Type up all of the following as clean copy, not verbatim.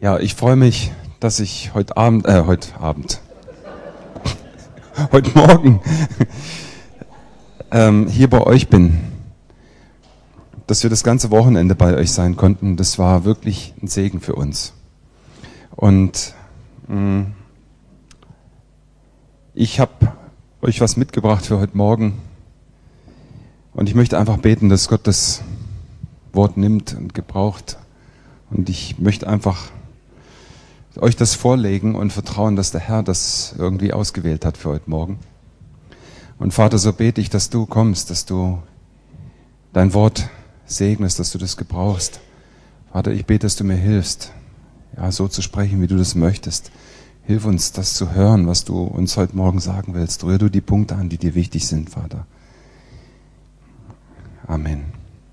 Ja, ich freue mich, dass ich heute Morgen hier bei euch bin. Dass wir das ganze Wochenende bei euch sein konnten, das war wirklich ein Segen für uns. Und ich habe euch was mitgebracht für heute Morgen. Und ich möchte einfach beten, dass Gott das Wort nimmt und gebraucht. Und ich möchte einfach euch das vorlegen und vertrauen, dass der Herr das irgendwie ausgewählt hat für heute Morgen. Und Vater, so bete ich, dass du kommst, dass du dein Wort segnest, dass du das gebrauchst. Vater, ich bete, dass du mir hilfst, ja, so zu sprechen, wie du das möchtest. Hilf uns, das zu hören, was du uns heute Morgen sagen willst. Rühr du die Punkte an, die dir wichtig sind, Vater. Amen.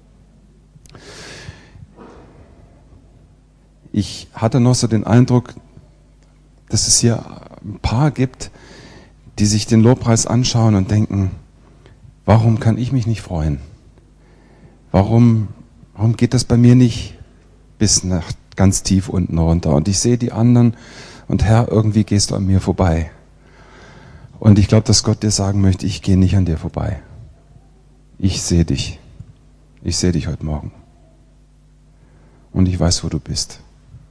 Ich hatte noch so den Eindruck, dass es hier ein paar gibt, die sich den Lobpreis anschauen und denken, warum kann ich mich nicht freuen? Warum geht das bei mir nicht bis nach ganz tief unten runter? Und ich sehe die anderen und Herr, irgendwie gehst du an mir vorbei. Und ich glaube, dass Gott dir sagen möchte, ich gehe nicht an dir vorbei. Ich sehe dich. Ich sehe dich heute Morgen. Und ich weiß, wo du bist.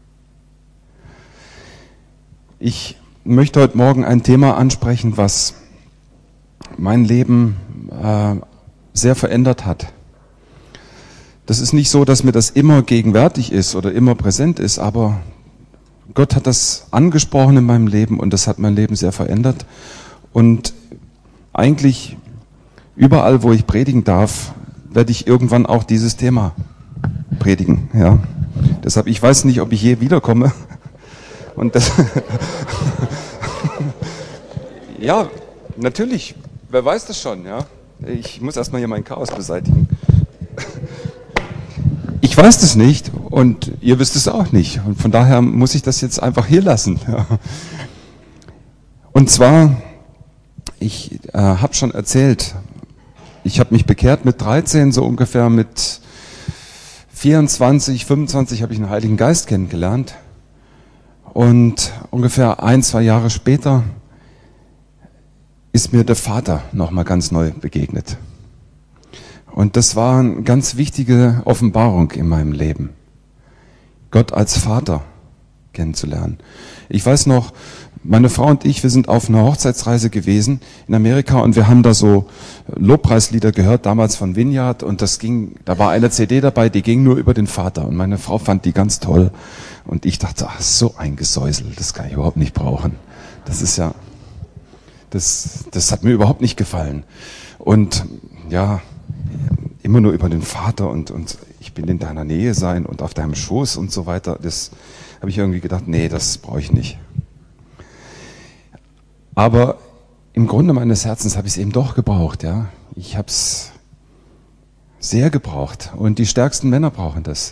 Ich möchte heute Morgen ein Thema ansprechen, was mein Leben sehr verändert hat. Das ist nicht so, dass mir das immer gegenwärtig ist oder immer präsent ist, aber Gott hat das angesprochen in meinem Leben und das hat mein Leben sehr verändert. Und eigentlich überall, wo ich predigen darf, werde ich irgendwann auch dieses Thema predigen. Ja. Deshalb, ich weiß nicht, ob ich je wiederkomme. Und das ja, natürlich, wer weiß das schon, ja. Ich muss erstmal hier mein Chaos beseitigen. Ich weiß das nicht und ihr wisst es auch nicht. Und von daher muss ich das jetzt einfach hier lassen. Ja. Und zwar, ich habe schon erzählt, ich habe mich bekehrt mit 13, so ungefähr mit 24, 25 habe ich den Heiligen Geist kennengelernt. Und ungefähr 1-2 Jahre später ist mir der Vater nochmal ganz neu begegnet. Und das war eine ganz wichtige Offenbarung in meinem Leben, Gott als Vater kennenzulernen. Ich weiß noch, meine Frau und ich, wir sind auf einer Hochzeitsreise gewesen in Amerika und wir haben da so Lobpreislieder gehört, damals von Vineyard, und da war eine CD dabei, die ging nur über den Vater und meine Frau fand die ganz toll und ich dachte, ach, so ein Gesäusel, das kann ich überhaupt nicht brauchen. Das ist ja, das hat mir überhaupt nicht gefallen. Und ja, immer nur über den Vater und ich bin in deiner Nähe sein und auf deinem Schoß und so weiter, das habe ich irgendwie gedacht, nee, das brauche ich nicht. Aber im Grunde meines Herzens habe ich es eben doch gebraucht, ja. Ich habe es sehr gebraucht und die stärksten Männer brauchen das.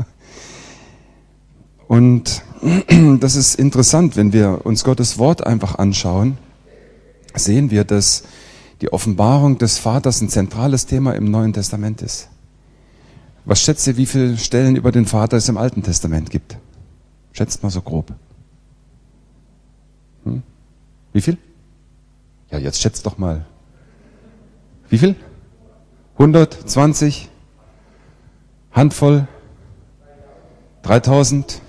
Und das ist interessant, wenn wir uns Gottes Wort einfach anschauen, sehen wir, dass die Offenbarung des Vaters ein zentrales Thema im Neuen Testament ist. Was schätzt ihr, wie viele Stellen über den Vater es im Alten Testament gibt? Schätzt mal so grob. Wie viel? Ja, jetzt schätzt doch mal. Wie viel? 120? Handvoll? 3000?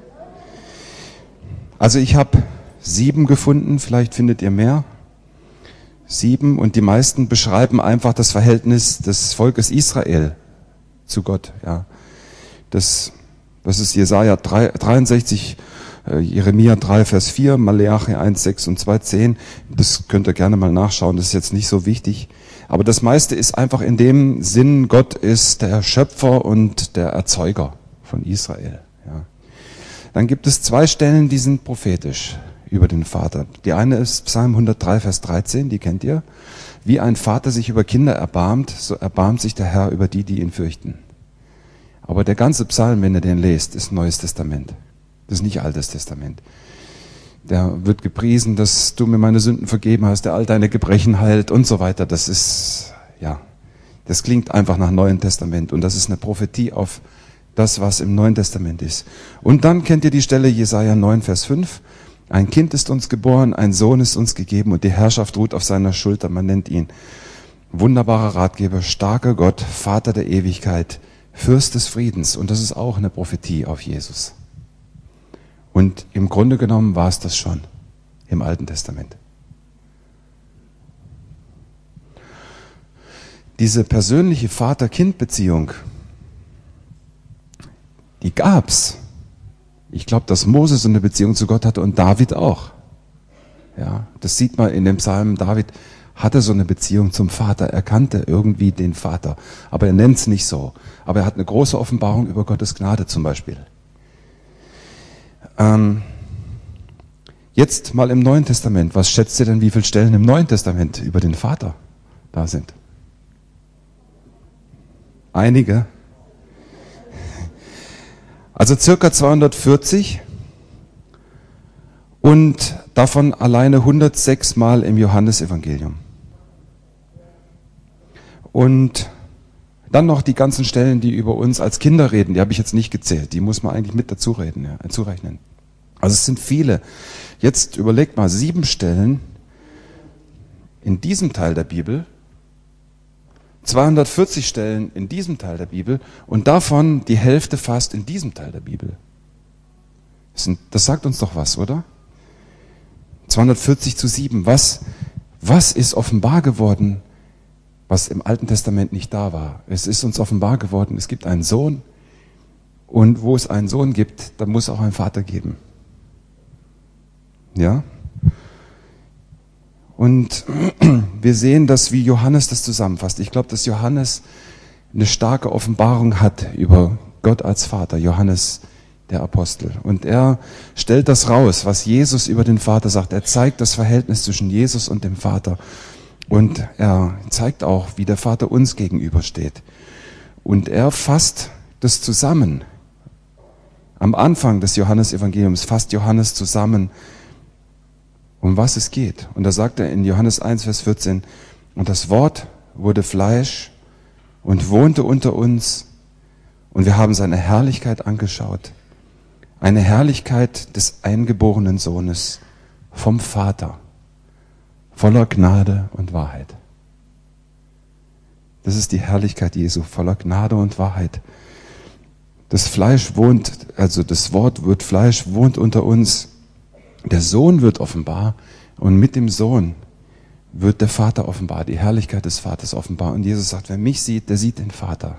Also ich habe 7 gefunden, vielleicht findet ihr mehr. 7, und die meisten beschreiben einfach das Verhältnis des Volkes Israel zu Gott. Ja. Das ist Jesaja 63, Jeremia 3, Vers 4, Maleachi 1, 6 und 2, 10. Das könnt ihr gerne mal nachschauen, das ist jetzt nicht so wichtig. Aber das meiste ist einfach in dem Sinn, Gott ist der Schöpfer und der Erzeuger von Israel. Ja. Dann gibt es 2 Stellen, die sind prophetisch über den Vater. Die eine ist Psalm 103, Vers 13, die kennt ihr. Wie ein Vater sich über Kinder erbarmt, so erbarmt sich der Herr über die, die ihn fürchten. Aber der ganze Psalm, wenn ihr den lest, ist Neues Testament. Das ist nicht Altes Testament. Da wird gepriesen, dass du mir meine Sünden vergeben hast, der all deine Gebrechen heilt und so weiter. Das ist, ja, das klingt einfach nach Neuen Testament und das ist eine Prophetie auf Das, was im Neuen Testament ist. Und dann kennt ihr die Stelle Jesaja 9, Vers 5. Ein Kind ist uns geboren, ein Sohn ist uns gegeben und die Herrschaft ruht auf seiner Schulter. Man nennt ihn wunderbarer Ratgeber, starker Gott, Vater der Ewigkeit, Fürst des Friedens. Und das ist auch eine Prophetie auf Jesus. Und im Grunde genommen war es das schon im Alten Testament. Diese persönliche Vater-Kind-Beziehung, die gab's. Ich glaube, dass Mose so eine Beziehung zu Gott hatte und David auch. Ja, das sieht man in dem Psalm. David hatte so eine Beziehung zum Vater. Er kannte irgendwie den Vater. Aber er nennt es nicht so. Aber er hat eine große Offenbarung über Gottes Gnade zum Beispiel. Jetzt mal im Neuen Testament. Was schätzt ihr denn, wie viele Stellen im Neuen Testament über den Vater da sind? Einige. Also circa 240 und davon alleine 106 Mal im Johannesevangelium. Und dann noch die ganzen Stellen, die über uns als Kinder reden, die habe ich jetzt nicht gezählt, die muss man eigentlich mit dazu rechnen. Also es sind viele. Jetzt überlegt mal, 7 Stellen in diesem Teil der Bibel, 240 Stellen in diesem Teil der Bibel und davon die Hälfte fast in diesem Teil der Bibel. Das sagt uns doch was, oder? 240 zu 7. Was ist offenbar geworden, was im Alten Testament nicht da war? Es ist uns offenbar geworden, es gibt einen Sohn und wo es einen Sohn gibt, da muss auch ein Vater geben. Ja? Und wir sehen das, wie Johannes das zusammenfasst. Ich glaube, dass Johannes eine starke Offenbarung hat über Gott als Vater, Johannes der Apostel. Und er stellt das raus, was Jesus über den Vater sagt. Er zeigt das Verhältnis zwischen Jesus und dem Vater. Und er zeigt auch, wie der Vater uns gegenübersteht. Und er fasst das zusammen. Am Anfang des Johannesevangeliums fasst Johannes zusammen, um was es geht. Und da sagt er in Johannes 1, Vers 14, und das Wort wurde Fleisch und wohnte unter uns und wir haben seine Herrlichkeit angeschaut. Eine Herrlichkeit des eingeborenen Sohnes vom Vater, voller Gnade und Wahrheit. Das ist die Herrlichkeit Jesu, voller Gnade und Wahrheit. Das Fleisch wohnt, also das Wort wird Fleisch, wohnt unter uns. Der Sohn wird offenbar und mit dem Sohn wird der Vater offenbar, die Herrlichkeit des Vaters offenbar. Und Jesus sagt, wer mich sieht, der sieht den Vater.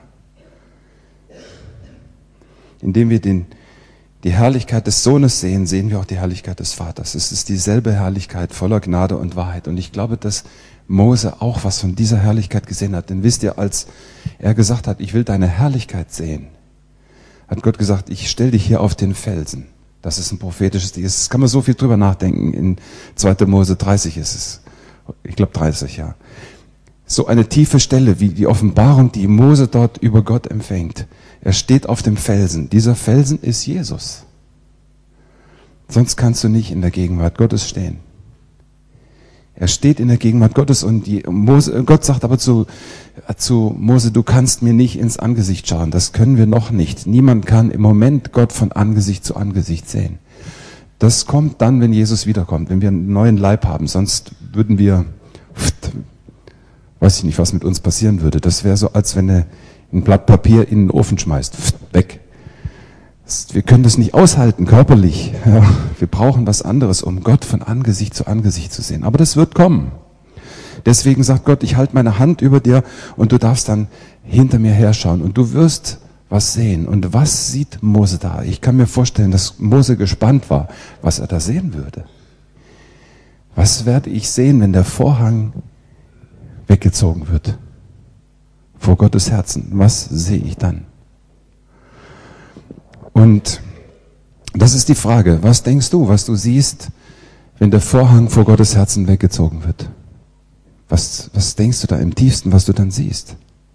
Indem wir die Herrlichkeit des Sohnes sehen, sehen wir auch die Herrlichkeit des Vaters. Es ist dieselbe Herrlichkeit voller Gnade und Wahrheit. Und ich glaube, dass Mose auch was von dieser Herrlichkeit gesehen hat. Denn wisst ihr, als er gesagt hat, ich will deine Herrlichkeit sehen, hat Gott gesagt, ich stelle dich hier auf den Felsen. Das ist ein prophetisches Ding. Das kann man so viel drüber nachdenken. In 2. Mose 30 ist es. Ich glaube 30, ja. So eine tiefe Stelle, wie die Offenbarung, die Mose dort über Gott empfängt. Er steht auf dem Felsen. Dieser Felsen ist Jesus. Sonst kannst du nicht in der Gegenwart Gottes stehen. Er steht in der Gegenwart Gottes und Gott sagt aber zu Mose, du kannst mir nicht ins Angesicht schauen. Das können wir noch nicht. Niemand kann im Moment Gott von Angesicht zu Angesicht sehen. Das kommt dann, wenn Jesus wiederkommt, wenn wir einen neuen Leib haben. Sonst würden wir, weiß ich nicht, was mit uns passieren würde. Das wäre so, als wenn du ein Blatt Papier in den Ofen schmeißt. Weg. Wir können das nicht aushalten, körperlich. Ja, wir brauchen was anderes, um Gott von Angesicht zu sehen. Aber das wird kommen. Deswegen sagt Gott, ich halte meine Hand über dir und du darfst dann hinter mir herschauen und du wirst was sehen. Und was sieht Mose da? Ich kann mir vorstellen, dass Mose gespannt war, was er da sehen würde. Was werde ich sehen, wenn der Vorhang weggezogen wird? Vor Gottes Herzen. Was sehe ich dann? Und das ist die Frage, was denkst du, was du siehst, wenn der Vorhang vor Gottes Herzen weggezogen wird? Was denkst du da im tiefsten, was du dann siehst?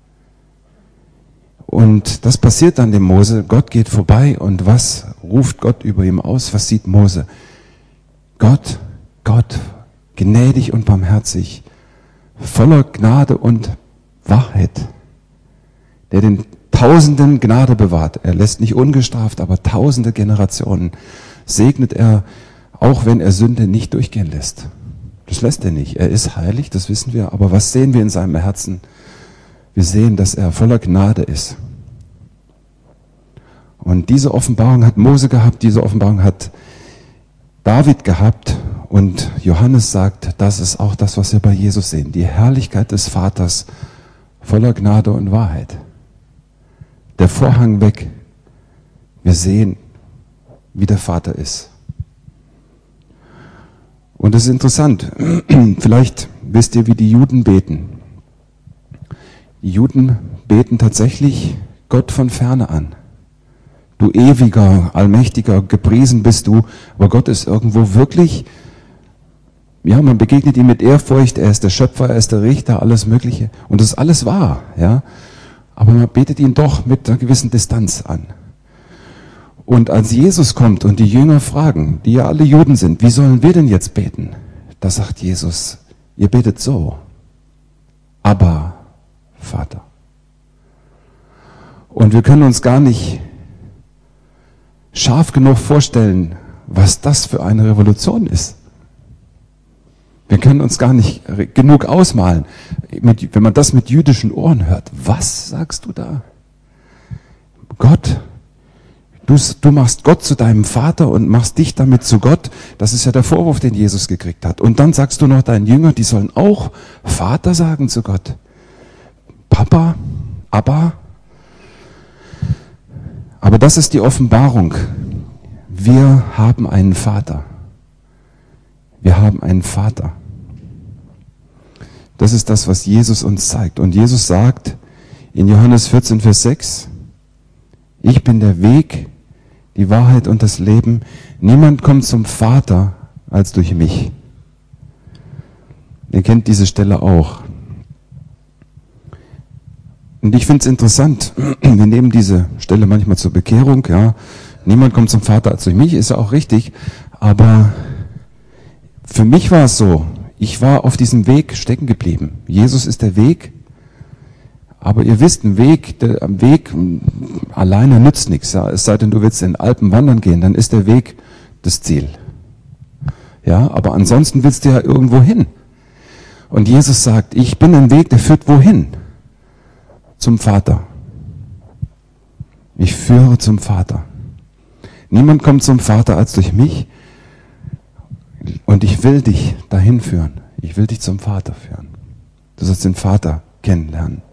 Und das passiert dann dem Mose, Gott geht vorbei und was ruft Gott über ihm aus? Was sieht Mose? Gott, gnädig und barmherzig, voller Gnade und Wahrheit, der den Tausenden Gnade bewahrt. Er lässt nicht ungestraft, aber tausende Generationen segnet er, auch wenn er Sünde nicht durchgehen lässt. Das lässt er nicht. Er ist heilig, das wissen wir. Aber was sehen wir in seinem Herzen? Wir sehen, dass er voller Gnade ist. Und diese Offenbarung hat Mose gehabt, diese Offenbarung hat David gehabt. Und Johannes sagt, das ist auch das, was wir bei Jesus sehen. Die Herrlichkeit des Vaters voller Gnade und Wahrheit. Der Vorhang weg. Wir sehen, wie der Vater ist. Und es ist interessant. Vielleicht wisst ihr, wie die Juden beten. Die Juden beten tatsächlich Gott von ferne an. Du ewiger, allmächtiger, gepriesen bist du, aber Gott ist irgendwo wirklich, ja, man begegnet ihm mit Ehrfurcht, er ist der Schöpfer, er ist der Richter, alles Mögliche. Und das ist alles wahr, ja. Aber man betet ihn doch mit einer gewissen Distanz an. Und als Jesus kommt und die Jünger fragen, die ja alle Juden sind, wie sollen wir denn jetzt beten? Da sagt Jesus, ihr betet so, Abba, Vater. Und wir können uns gar nicht scharf genug vorstellen, was das für eine Revolution ist. Wir können uns gar nicht genug ausmalen, wenn man das mit jüdischen Ohren hört. Was sagst du da? Gott, du machst Gott zu deinem Vater und machst dich damit zu Gott. Das ist ja der Vorwurf, den Jesus gekriegt hat. Und dann sagst du noch deinen Jüngern, die sollen auch Vater sagen zu Gott. Papa, Abba. Aber das ist die Offenbarung. Wir haben einen Vater. Wir haben einen Vater. Das ist das, was Jesus uns zeigt. Und Jesus sagt in Johannes 14, Vers 6, ich bin der Weg, die Wahrheit und das Leben. Niemand kommt zum Vater als durch mich. Ihr kennt diese Stelle auch. Und ich finde es interessant, wir nehmen diese Stelle manchmal zur Bekehrung, ja. Niemand kommt zum Vater als durch mich, ist ja auch richtig. Aber für mich war es so, ich war auf diesem Weg stecken geblieben. Jesus ist der Weg, aber ihr wisst, am Weg alleine nützt nichts. Ja. Es sei denn, du willst in den Alpen wandern gehen, dann ist der Weg das Ziel. Ja, aber ansonsten willst du ja irgendwo hin. Und Jesus sagt, ich bin ein Weg, der führt wohin? Zum Vater. Ich führe zum Vater. Niemand kommt zum Vater als durch mich. Und ich will dich dahin führen. Ich will dich zum Vater führen. Du sollst den Vater kennenlernen.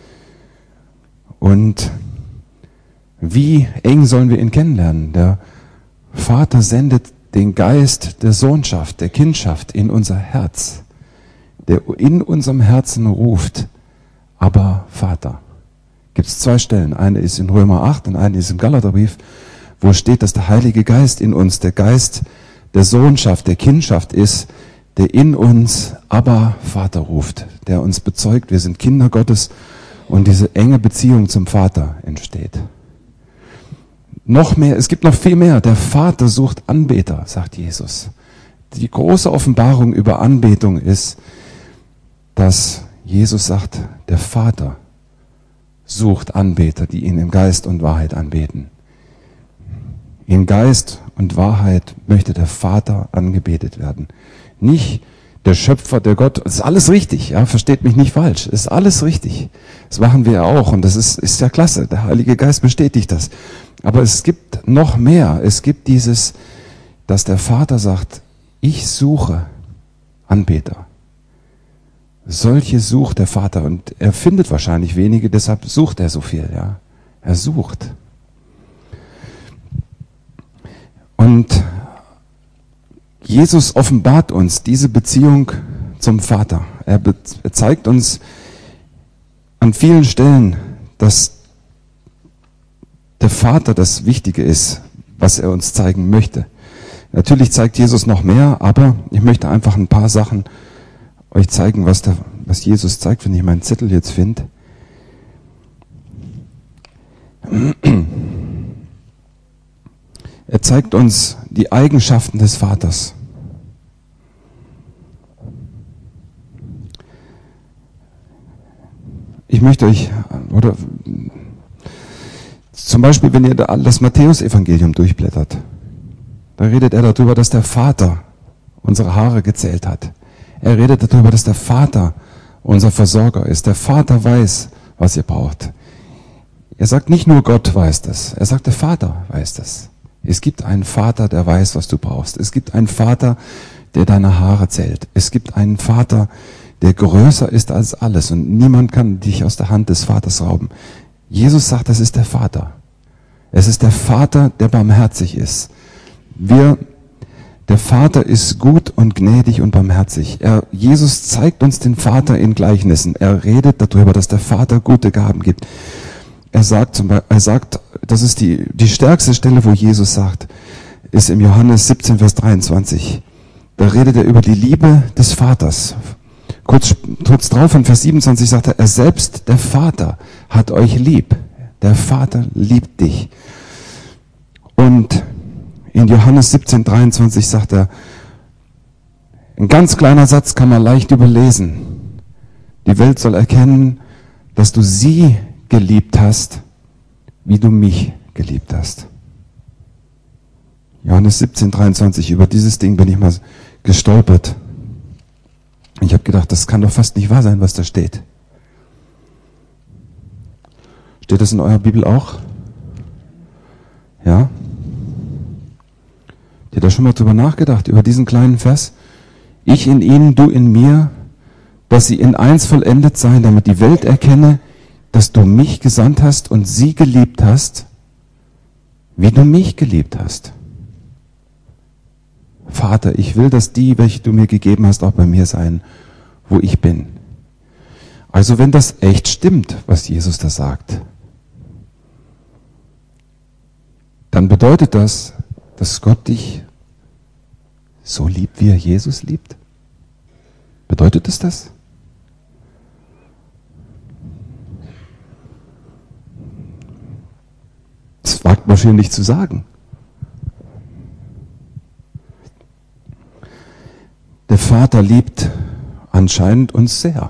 Und wie eng sollen wir ihn kennenlernen? Der Vater sendet den Geist der Sohnschaft, der Kindschaft in unser Herz, der in unserem Herzen ruft, aber Vater. Gibt es 2 Stellen. Eine ist in Römer 8 und eine ist im Galaterbrief, wo steht, dass der Heilige Geist in uns, der Geist der Sohnschaft, der Kindschaft ist, der in uns aber Vater ruft, der uns bezeugt, wir sind Kinder Gottes und diese enge Beziehung zum Vater entsteht. Noch mehr, es gibt noch viel mehr. Der Vater sucht Anbeter, sagt Jesus. Die große Offenbarung über Anbetung ist, dass Jesus sagt, der Vater sucht Anbeter, die ihn in Geist und Wahrheit anbeten. In Geist und Wahrheit möchte der Vater angebetet werden. Nicht der Schöpfer, der Gott. Das ist alles richtig, ja, versteht mich nicht falsch. Das ist alles richtig. Das machen wir ja auch und das ist ja klasse. Der Heilige Geist bestätigt das. Aber es gibt noch mehr. Es gibt dieses, dass der Vater sagt, ich suche Anbeter. Solche sucht der Vater und er findet wahrscheinlich wenige, deshalb sucht er so viel, ja. Er sucht. Und Jesus offenbart uns diese Beziehung zum Vater. Er zeigt uns an vielen Stellen, dass der Vater das Wichtige ist, was er uns zeigen möchte. Natürlich zeigt Jesus noch mehr, aber ich möchte einfach ein paar Sachen euch zeigen, was Jesus zeigt, wenn ich meinen Zettel jetzt finde. Er zeigt uns die Eigenschaften des Vaters. Ich möchte euch, oder Zum Beispiel, wenn ihr das Matthäus-Evangelium durchblättert, da redet er darüber, dass der Vater unsere Haare gezählt hat. Er redet darüber, dass der Vater unser Versorger ist. Der Vater weiß, was ihr braucht. Er sagt nicht nur Gott weiß das, er sagt der Vater weiß das. Es gibt einen Vater, der weiß, was du brauchst. Es gibt einen Vater, der deine Haare zählt. Es gibt einen Vater, der größer ist als alles und niemand kann dich aus der Hand des Vaters rauben. Jesus sagt, das ist der Vater. Es ist der Vater, der barmherzig ist. Der Vater ist gut und gnädig und barmherzig. Jesus zeigt uns den Vater in Gleichnissen. Er redet darüber, dass der Vater gute Gaben gibt. Er sagt, das ist die stärkste Stelle, wo Jesus sagt, ist im Johannes 17, Vers 23. Da redet er über die Liebe des Vaters. Kurz drauf in Vers 27 sagt er selbst, der Vater hat euch lieb. Der Vater liebt dich. Und in Johannes 17, 23 sagt er, ein ganz kleiner Satz kann man leicht überlesen. Die Welt soll erkennen, dass du sie geliebt hast, wie du mich geliebt hast. Johannes 17, 23, über dieses Ding bin ich mal gestolpert. Ich habe gedacht, das kann doch fast nicht wahr sein, was da steht. Steht das in eurer Bibel auch? Ja? Habt ihr da schon mal drüber nachgedacht, über diesen kleinen Vers? Ich in ihnen, du in mir, dass sie in eins vollendet seien, damit die Welt erkenne, dass du mich gesandt hast und sie geliebt hast, wie du mich geliebt hast. Vater, ich will, dass die, welche du mir gegeben hast, auch bei mir sein, wo ich bin. Also wenn das echt stimmt, was Jesus da sagt, dann bedeutet das, dass Gott dich so liebt, wie er Jesus liebt? Bedeutet es das? Das wagt man schön nicht zu sagen. Der Vater liebt anscheinend uns sehr.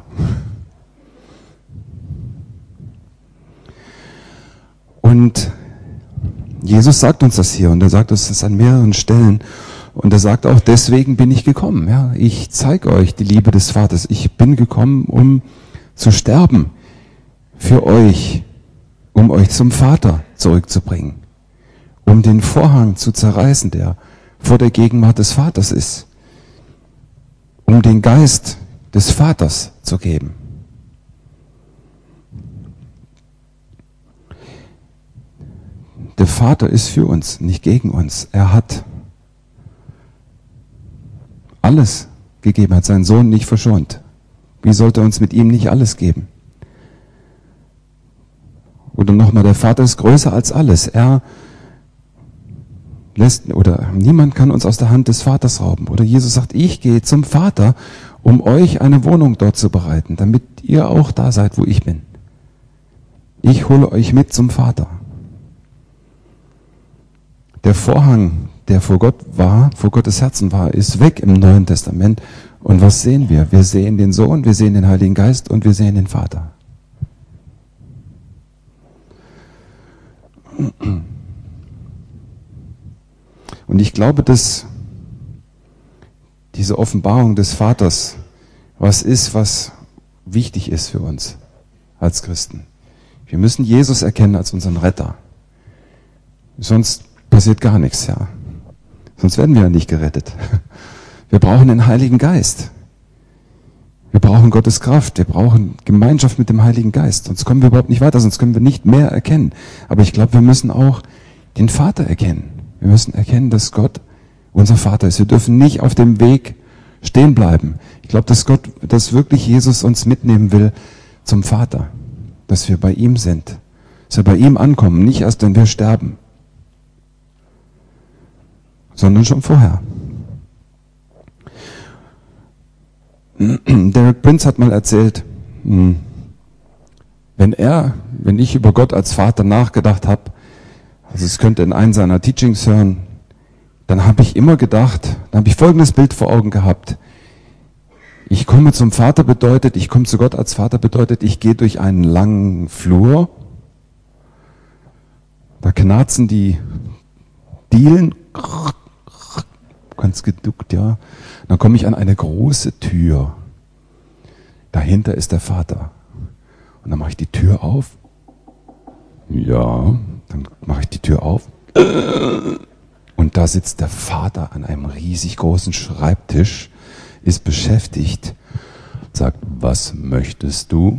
Und Jesus sagt uns das hier und er sagt uns das an mehreren Stellen und er sagt auch, deswegen bin ich gekommen. Ja, ich zeige euch die Liebe des Vaters. Ich bin gekommen, um zu sterben für euch, um euch zum Vater zurückzubringen, um den Vorhang zu zerreißen, der vor der Gegenwart des Vaters ist, um den Geist des Vaters zu geben. Der Vater ist für uns, nicht gegen uns. Er hat alles gegeben, hat seinen Sohn nicht verschont. Wie sollte er uns mit ihm nicht alles geben? Oder nochmal, der Vater ist größer als alles. Er lässt, oder niemand kann uns aus der Hand des Vaters rauben. Oder Jesus sagt, ich gehe zum Vater, um euch eine Wohnung dort zu bereiten, damit ihr auch da seid, wo ich bin. Ich hole euch mit zum Vater. Der Vorhang, der vor Gott war, vor Gottes Herzen war, ist weg im Neuen Testament. Und was sehen wir? Wir sehen den Sohn, wir sehen den Heiligen Geist und wir sehen den Vater. Und ich glaube, dass diese Offenbarung des Vaters was ist, was wichtig ist für uns als Christen. Wir müssen Jesus erkennen als unseren Retter. Sonst passiert gar nichts, ja. Sonst werden wir ja nicht gerettet. Wir brauchen den Heiligen Geist. Wir brauchen Gottes Kraft. Wir brauchen Gemeinschaft mit dem Heiligen Geist. Sonst kommen wir überhaupt nicht weiter, sonst können wir nicht mehr erkennen. Aber ich glaube, wir müssen auch den Vater erkennen. Wir müssen erkennen, dass Gott unser Vater ist. Wir dürfen nicht auf dem Weg stehen bleiben. Ich glaube, dass wirklich Jesus uns mitnehmen will zum Vater. Dass wir bei ihm sind. Dass wir bei ihm ankommen. Nicht erst, wenn wir sterben. Sondern schon vorher. Derek Prince hat mal erzählt, wenn ich über Gott als Vater nachgedacht habe, also es könnte in einem seiner Teachings hören, dann habe ich immer gedacht, dann habe ich folgendes Bild vor Augen gehabt. Ich komme zum Vater bedeutet, ich komme zu Gott als Vater bedeutet, ich gehe durch einen langen Flur Da knarzen die Dielen, ganz geduckt, ja. Dann komme ich an eine große Tür. Dahinter ist der Vater. Und dann mache ich die Tür auf. Ja, dann mache ich die Tür auf. Und da sitzt der Vater an einem riesig großen Schreibtisch, ist beschäftigt, sagt, was möchtest du?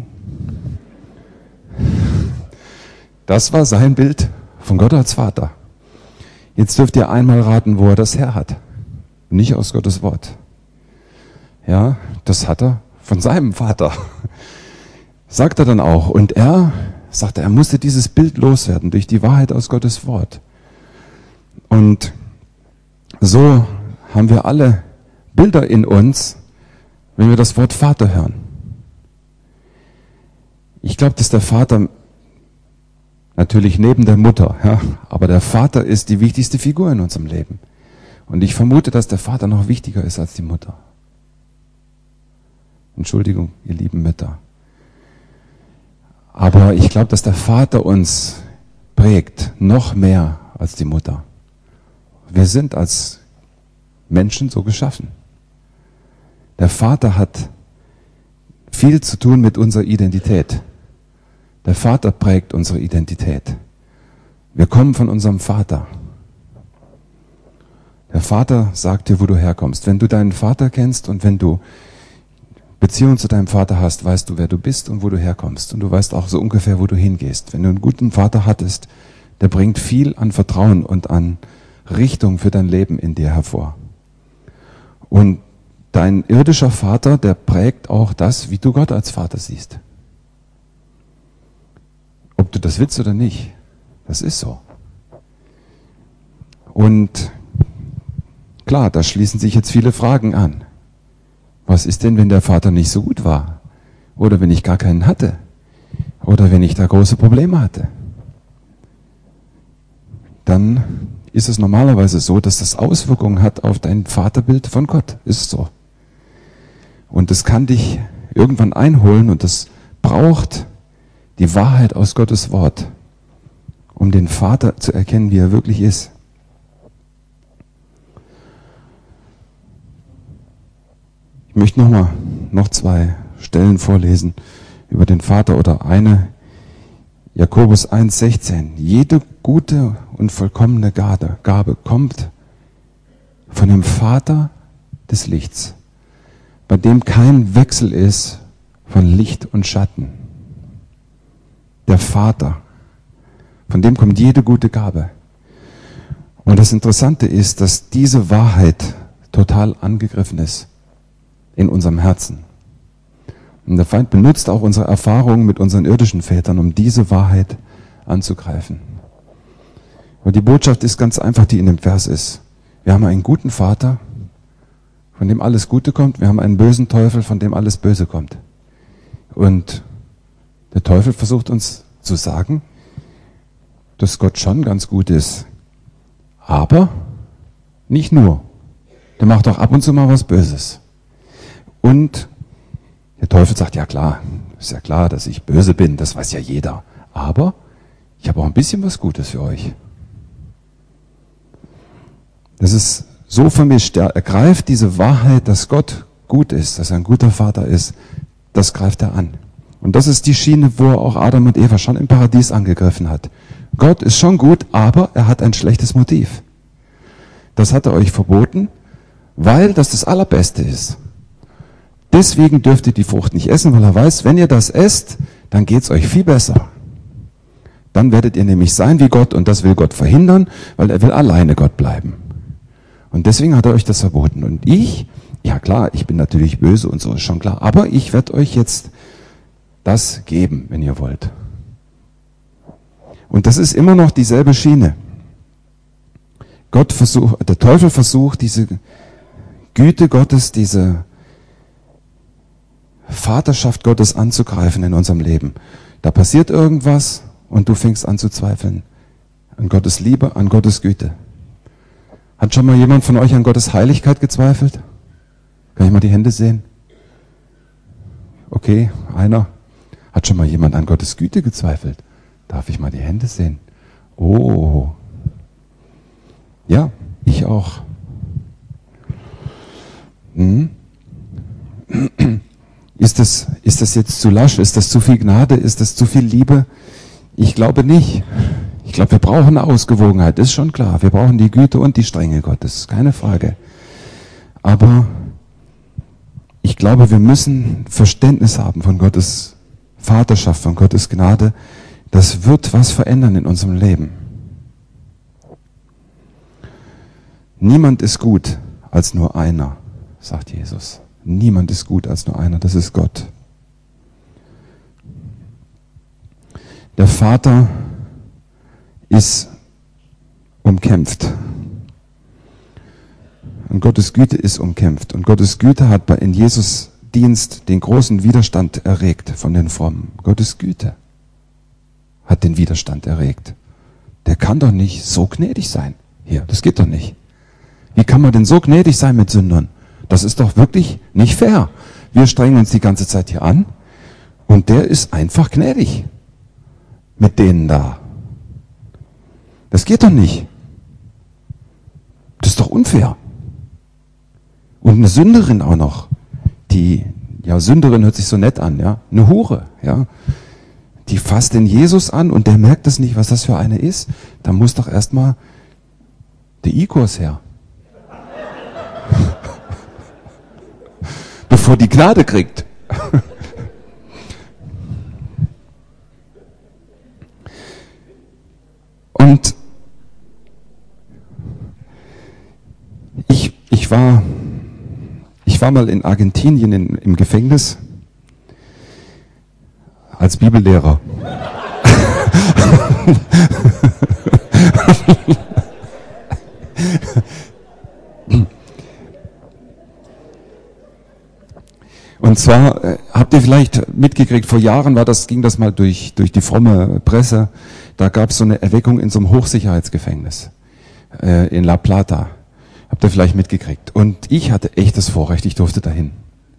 Das war sein Bild von Gott als Vater. Jetzt dürft ihr einmal raten, wo er das her hat. Nicht aus Gottes Wort. Ja, das hat er von seinem Vater. Sagt er dann auch. Und er sagte, er musste dieses Bild loswerden durch die Wahrheit aus Gottes Wort. Und so haben wir alle Bilder in uns, wenn wir das Wort Vater hören. Ich glaube, dass der Vater natürlich neben der Mutter, ja, aber der Vater ist die wichtigste Figur in unserem Leben. Und ich vermute, dass der Vater noch wichtiger ist als die Mutter. Entschuldigung, ihr lieben Mütter. Aber ich glaube, dass der Vater uns prägt, noch mehr als die Mutter. Wir sind als Menschen so geschaffen. Der Vater hat viel zu tun mit unserer Identität. Der Vater prägt unsere Identität. Wir kommen von unserem Vater. Der Vater sagt dir, wo du herkommst. Wenn du deinen Vater kennst und wenn du Beziehung zu deinem Vater hast, weißt du, wer du bist und wo du herkommst. Und du weißt auch so ungefähr, wo du hingehst. Wenn du einen guten Vater hattest, der bringt viel an Vertrauen und an Richtung für dein Leben in dir hervor. Und dein irdischer Vater, der prägt auch das, wie du Gott als Vater siehst. Ob du das willst oder nicht, das ist so. Und klar, da schließen sich jetzt viele Fragen an. Was ist denn, wenn der Vater nicht so gut war? Oder wenn ich gar keinen hatte? Oder wenn ich da große Probleme hatte? Dann ist es normalerweise so, dass das Auswirkungen hat auf dein Vaterbild von Gott. Ist so. Und das kann dich irgendwann einholen und das braucht die Wahrheit aus Gottes Wort, um den Vater zu erkennen, wie er wirklich ist. Ich möchte noch 2 Stellen vorlesen über den Vater oder eine. Jakobus 1,16. Jede gute und vollkommene Gabe kommt von dem Vater des Lichts, bei dem kein Wechsel ist von Licht und Schatten. Der Vater, von dem kommt jede gute Gabe. Und das Interessante ist, dass diese Wahrheit total angegriffen ist in unserem Herzen. Und der Feind benutzt auch unsere Erfahrungen mit unseren irdischen Vätern, um diese Wahrheit anzugreifen. Und die Botschaft ist ganz einfach, die in dem Vers ist. Wir haben einen guten Vater, von dem alles Gute kommt. Wir haben einen bösen Teufel, von dem alles Böse kommt. Und der Teufel versucht uns zu sagen, dass Gott schon ganz gut ist. Aber nicht nur. Der macht auch ab und zu mal was Böses. Und der Teufel sagt, ja klar, ist ja klar, dass ich böse bin, das weiß ja jeder. Aber ich habe auch ein bisschen was Gutes für euch. Das ist so vermischt. Er ergreift diese Wahrheit, dass Gott gut ist, dass er ein guter Vater ist, das greift er an. Und das ist die Schiene, wo er auch Adam und Eva schon im Paradies angegriffen hat. Gott ist schon gut, aber er hat ein schlechtes Motiv. Das hat er euch verboten, weil das Allerbeste ist. Deswegen dürft ihr die Frucht nicht essen, weil er weiß, wenn ihr das esst, dann geht's euch viel besser. Dann werdet ihr nämlich sein wie Gott und das will Gott verhindern, weil er will alleine Gott bleiben. Und deswegen hat er euch das verboten. Und ja klar, ich bin natürlich böse und so, ist schon klar, aber ich werde euch jetzt das geben, wenn ihr wollt. Und das ist immer noch dieselbe Schiene. Der Teufel versucht, diese Güte Gottes, diese Vaterschaft Gottes anzugreifen in unserem Leben. Da passiert irgendwas und du fängst an zu zweifeln an Gottes Liebe, an Gottes Güte. Hat schon mal jemand von euch an Gottes Heiligkeit gezweifelt? Kann ich mal die Hände sehen? Okay, einer. Hat schon mal jemand an Gottes Güte gezweifelt? Darf ich mal die Hände sehen? Oh. Ja, ich auch. Hm? Ist das jetzt zu lasch? Ist das zu viel Gnade? Ist das zu viel Liebe? Ich glaube nicht. Ich glaube, wir brauchen Ausgewogenheit, ist schon klar. Wir brauchen die Güte und die Strenge Gottes, keine Frage. Aber ich glaube, wir müssen Verständnis haben von Gottes Vaterschaft, von Gottes Gnade. Das wird was verändern in unserem Leben. Niemand ist gut als nur einer, sagt Jesus. Niemand ist gut als nur einer, das ist Gott. Der Vater ist umkämpft. Und Gottes Güte ist umkämpft. Und Gottes Güte hat in Jesus Dienst den großen Widerstand erregt von den Frommen. Gottes Güte hat den Widerstand erregt. Der kann doch nicht so gnädig sein. Hier, das geht doch nicht. Wie kann man denn so gnädig sein mit Sündern? Das ist doch wirklich nicht fair. Wir strengen uns die ganze Zeit hier an und der ist einfach gnädig mit denen da. Das geht doch nicht. Das ist doch unfair. Und eine Sünderin auch noch. Sünderin hört sich so nett an, ja. Eine Hure, ja. Die fasst den Jesus an und der merkt es nicht, was das für eine ist. Da muss doch erstmal der I-Kurs her. Bevor die Gnade kriegt. Und ich war mal in Argentinien im Gefängnis als Bibellehrer. Und zwar habt ihr vielleicht mitgekriegt, vor Jahren ging das mal durch die fromme Presse, da gab es so eine Erweckung in so einem Hochsicherheitsgefängnis in La Plata. Habt ihr vielleicht mitgekriegt. Und ich hatte echt das Vorrecht, ich durfte dahin.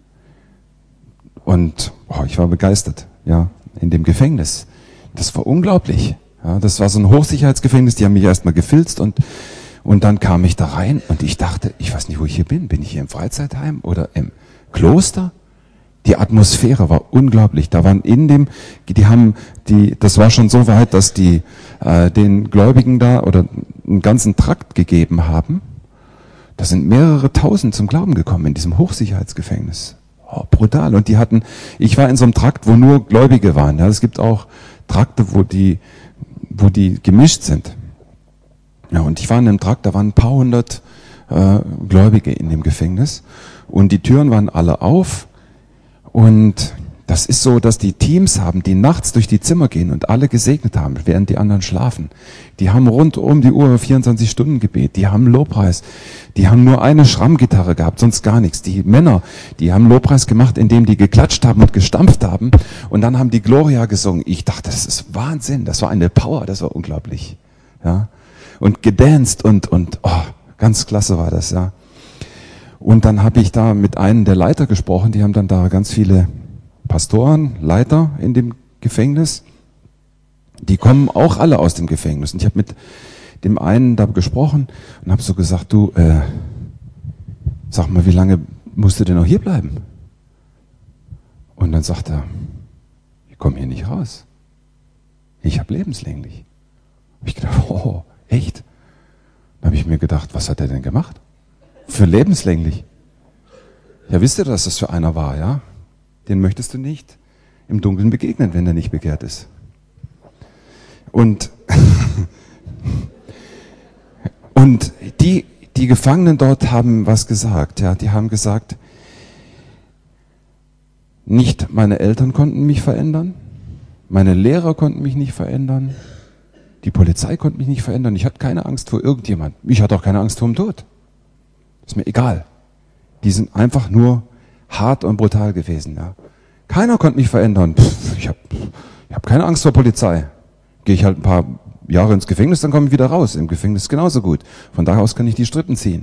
Und ich war begeistert, ja, in dem Gefängnis. Das war unglaublich. Ja, das war so ein Hochsicherheitsgefängnis, die haben mich erstmal gefilzt und dann kam ich da rein und ich dachte, ich weiß nicht, wo ich hier bin. Bin ich hier im Freizeitheim oder im Kloster? Die Atmosphäre war unglaublich. Da waren das war schon so weit, dass die den Gläubigen da oder einen ganzen Trakt gegeben haben. Da sind mehrere Tausend zum Glauben gekommen in diesem Hochsicherheitsgefängnis. Brutal. Und ich war in so einem Trakt, wo nur Gläubige waren. Ja, es gibt auch Trakte, wo die gemischt sind. Ja, und ich war in einem Trakt, da waren ein paar hundert Gläubige in dem Gefängnis. Und die Türen waren alle auf. Und das ist so, dass die Teams haben, die nachts durch die Zimmer gehen und alle gesegnet haben, während die anderen schlafen. Die haben rund um die Uhr 24 Stunden Gebet, die haben Lobpreis, die haben nur eine Schrammgitarre gehabt, sonst gar nichts. Die Männer, die haben Lobpreis gemacht, indem die geklatscht haben und gestampft haben und dann haben die Gloria gesungen. Ich dachte, das ist Wahnsinn, das war eine Power, das war unglaublich. Ja? Und gedanced und ganz klasse war das, ja. Und dann habe ich da mit einem der Leiter gesprochen, die haben dann da ganz viele Pastoren, Leiter in dem Gefängnis, die kommen auch alle aus dem Gefängnis. Und ich habe mit dem einen da gesprochen und habe so gesagt, du, sag mal, wie lange musst du denn noch hier bleiben? Und dann sagt er, ich komme hier nicht raus. Ich habe lebenslänglich. Hab ich gedacht, echt? Dann habe ich mir gedacht, was hat er denn gemacht? Für lebenslänglich. Ja, wisst ihr, dass das für einer war, ja? Den möchtest du nicht im Dunkeln begegnen, wenn er nicht begehrt ist. Und die Gefangenen dort haben was gesagt, ja, die haben gesagt, nicht meine Eltern konnten mich verändern, meine Lehrer konnten mich nicht verändern, die Polizei konnte mich nicht verändern, ich hatte keine Angst vor irgendjemand, ich hatte auch keine Angst vor dem Tod. Ist mir egal. Die sind einfach nur hart und brutal gewesen. Ja. Keiner konnte mich verändern. Ich hab keine Angst vor Polizei. Gehe ich halt ein paar Jahre ins Gefängnis, dann komme ich wieder raus. Im Gefängnis ist genauso gut. Von daher aus kann ich die Strippen ziehen.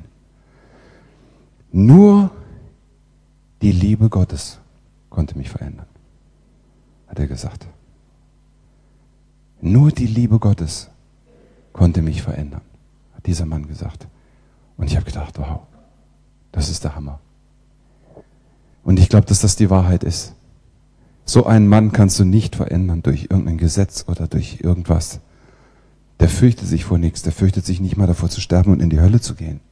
Nur die Liebe Gottes konnte mich verändern, hat er gesagt. Nur die Liebe Gottes. konnte mich verändern, hat dieser Mann gesagt. Und ich habe gedacht, wow, das ist der Hammer. Und ich glaube, dass das die Wahrheit ist. So einen Mann kannst du nicht verändern durch irgendein Gesetz oder durch irgendwas. Der fürchtet sich vor nichts, der fürchtet sich nicht mal davor zu sterben und in die Hölle zu gehen.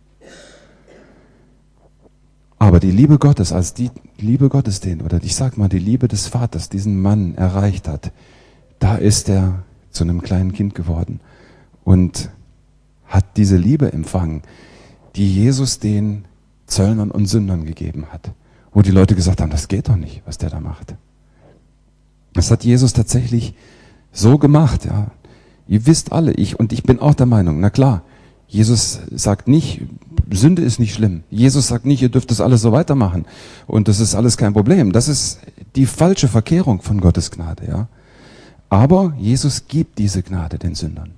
Aber die Liebe Gottes, als die Liebe Gottes die Liebe des Vaters diesen Mann erreicht hat, da ist er zu einem kleinen Kind geworden und hat diese Liebe empfangen, die Jesus den Zöllnern und Sündern gegeben hat. Wo die Leute gesagt haben, das geht doch nicht, was der da macht. Das hat Jesus tatsächlich so gemacht, ja. Ihr wisst alle, ich bin auch der Meinung, na klar, Jesus sagt nicht, Sünde ist nicht schlimm. Jesus sagt nicht, ihr dürft das alles so weitermachen und das ist alles kein Problem. Das ist die falsche Verkehrung von Gottes Gnade, ja. Aber Jesus gibt diese Gnade den Sündern.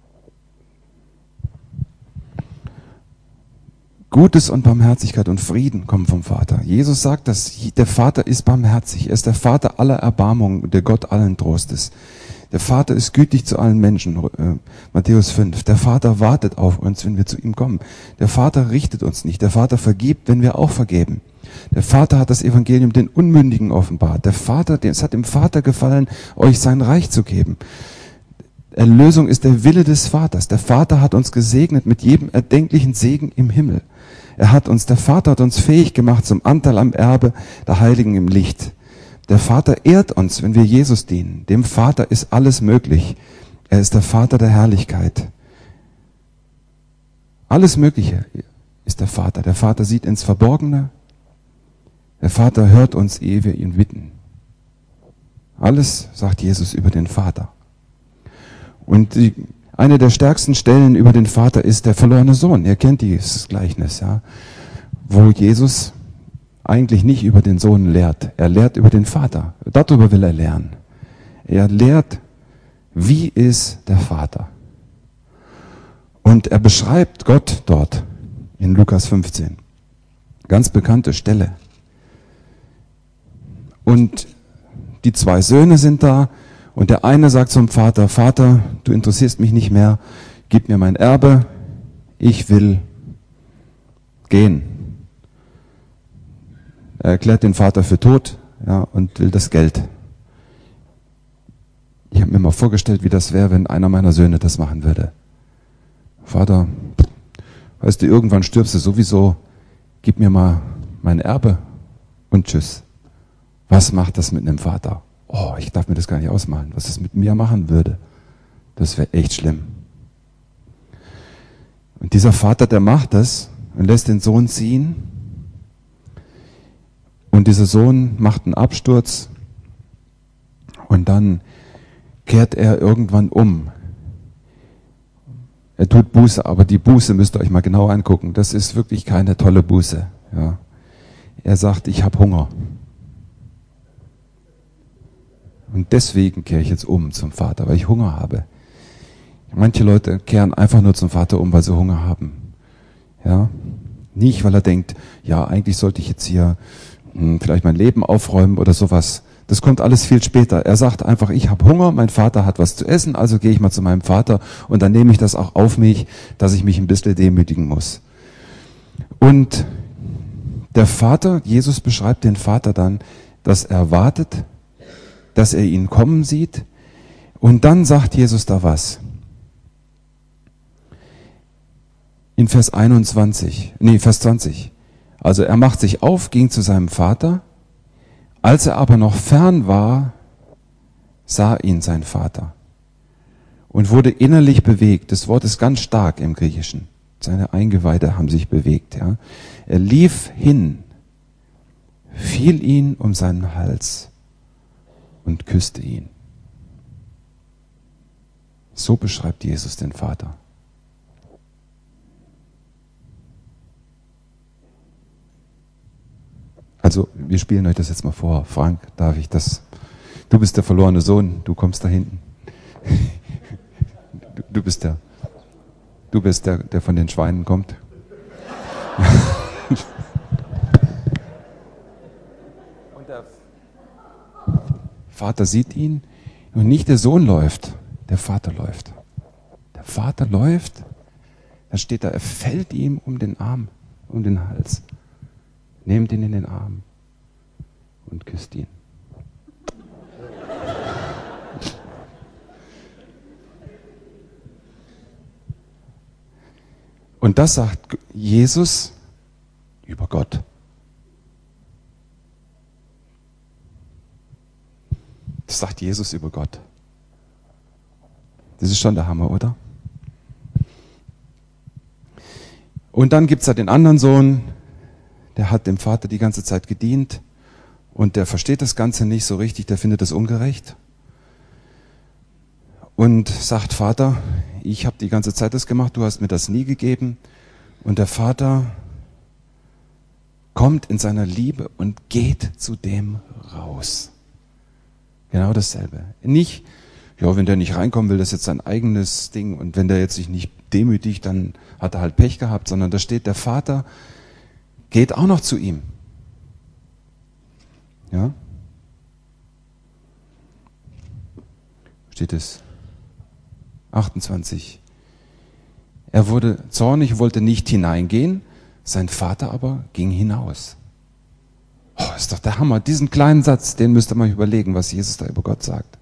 Gutes und Barmherzigkeit und Frieden kommen vom Vater. Jesus sagt, dass der Vater ist barmherzig. Er ist der Vater aller Erbarmung, der Gott allen Trostes. Der Vater ist gütig zu allen Menschen. Matthäus 5. Der Vater wartet auf uns, wenn wir zu ihm kommen. Der Vater richtet uns nicht. Der Vater vergibt, wenn wir auch vergeben. Der Vater hat das Evangelium den Unmündigen offenbart. Es hat dem Vater gefallen, euch sein Reich zu geben. Erlösung ist der Wille des Vaters. Der Vater hat uns gesegnet mit jedem erdenklichen Segen im Himmel. Der Vater hat uns fähig gemacht zum Anteil am Erbe der Heiligen im Licht. Der Vater ehrt uns, wenn wir Jesus dienen. Dem Vater ist alles möglich. Er ist der Vater der Herrlichkeit. Alles Mögliche ist der Vater. Der Vater sieht ins Verborgene. Der Vater hört uns, ehe wir ihn bitten. Alles sagt Jesus über den Vater. Und eine der stärksten Stellen über den Vater ist der verlorene Sohn. Ihr kennt dieses Gleichnis, ja, wo Jesus eigentlich nicht über den Sohn lehrt. Er lehrt über den Vater. Darüber will er lernen. Er lehrt, wie ist der Vater. Und er beschreibt Gott dort in Lukas 15. Ganz bekannte Stelle. Und die zwei Söhne sind da. Und der eine sagt zum Vater, Vater, du interessierst mich nicht mehr, gib mir mein Erbe, ich will gehen. Er erklärt den Vater für tot, ja, und will das Geld. Ich habe mir mal vorgestellt, wie das wäre, wenn einer meiner Söhne das machen würde. Vater, weißt du, irgendwann stirbst du sowieso, gib mir mal mein Erbe und tschüss. Was macht das mit einem Vater? Oh, ich darf mir das gar nicht ausmalen, was das mit mir machen würde. Das wäre echt schlimm. Und dieser Vater, der macht das und lässt den Sohn ziehen. Und dieser Sohn macht einen Absturz. Und dann kehrt er irgendwann um. Er tut Buße, aber die Buße müsst ihr euch mal genau angucken. Das ist wirklich keine tolle Buße. Ja. Er sagt, ich habe Hunger. Und deswegen kehre ich jetzt um zum Vater, weil ich Hunger habe. Manche Leute kehren einfach nur zum Vater um, weil sie Hunger haben. Ja? Nicht, weil er denkt, ja, eigentlich sollte ich jetzt hier vielleicht mein Leben aufräumen oder sowas. Das kommt alles viel später. Er sagt einfach, ich habe Hunger, mein Vater hat was zu essen, also gehe ich mal zu meinem Vater und dann nehme ich das auch auf mich, dass ich mich ein bisschen demütigen muss. Und der Vater, Jesus beschreibt den Vater dann, dass er wartet, dass er ihn kommen sieht. Und dann sagt Jesus da was. In Vers 20. Also er macht sich auf, ging zu seinem Vater. Als er aber noch fern war, sah ihn sein Vater und wurde innerlich bewegt. Das Wort ist ganz stark im Griechischen. Seine Eingeweide haben sich bewegt. Ja. Er lief hin, fiel ihn um seinen Hals und küsste ihn. So beschreibt Jesus den Vater. Also, wir spielen euch das jetzt mal vor. Frank, darf ich das? Du bist der verlorene Sohn, du kommst da hinten. Du bist der, der von den Schweinen kommt. Und der Vater sieht ihn und nicht der Sohn läuft, der Vater läuft. Der Vater läuft, dann steht da, er fällt ihm um den Arm, um den Hals, nimmt ihn in den Arm und küsst ihn. Und das sagt Jesus über Gott. Das sagt Jesus über Gott. Das ist schon der Hammer, oder? Und dann gibt es da den anderen Sohn, der hat dem Vater die ganze Zeit gedient und der versteht das Ganze nicht so richtig, der findet es ungerecht und sagt, Vater, ich habe die ganze Zeit das gemacht, du hast mir das nie gegeben. Und der Vater kommt in seiner Liebe und geht zu dem raus. Genau dasselbe. Nicht, ja, wenn der nicht reinkommen will, das ist jetzt sein eigenes Ding und wenn der jetzt sich nicht demütigt, dann hat er halt Pech gehabt, sondern da steht, der Vater geht auch noch zu ihm. Ja? Steht es. 28. Er wurde zornig, wollte nicht hineingehen, sein Vater aber ging hinaus. Oh, ist doch der Hammer. Diesen kleinen Satz, den müsst ihr mal überlegen, was Jesus da über Gott sagt.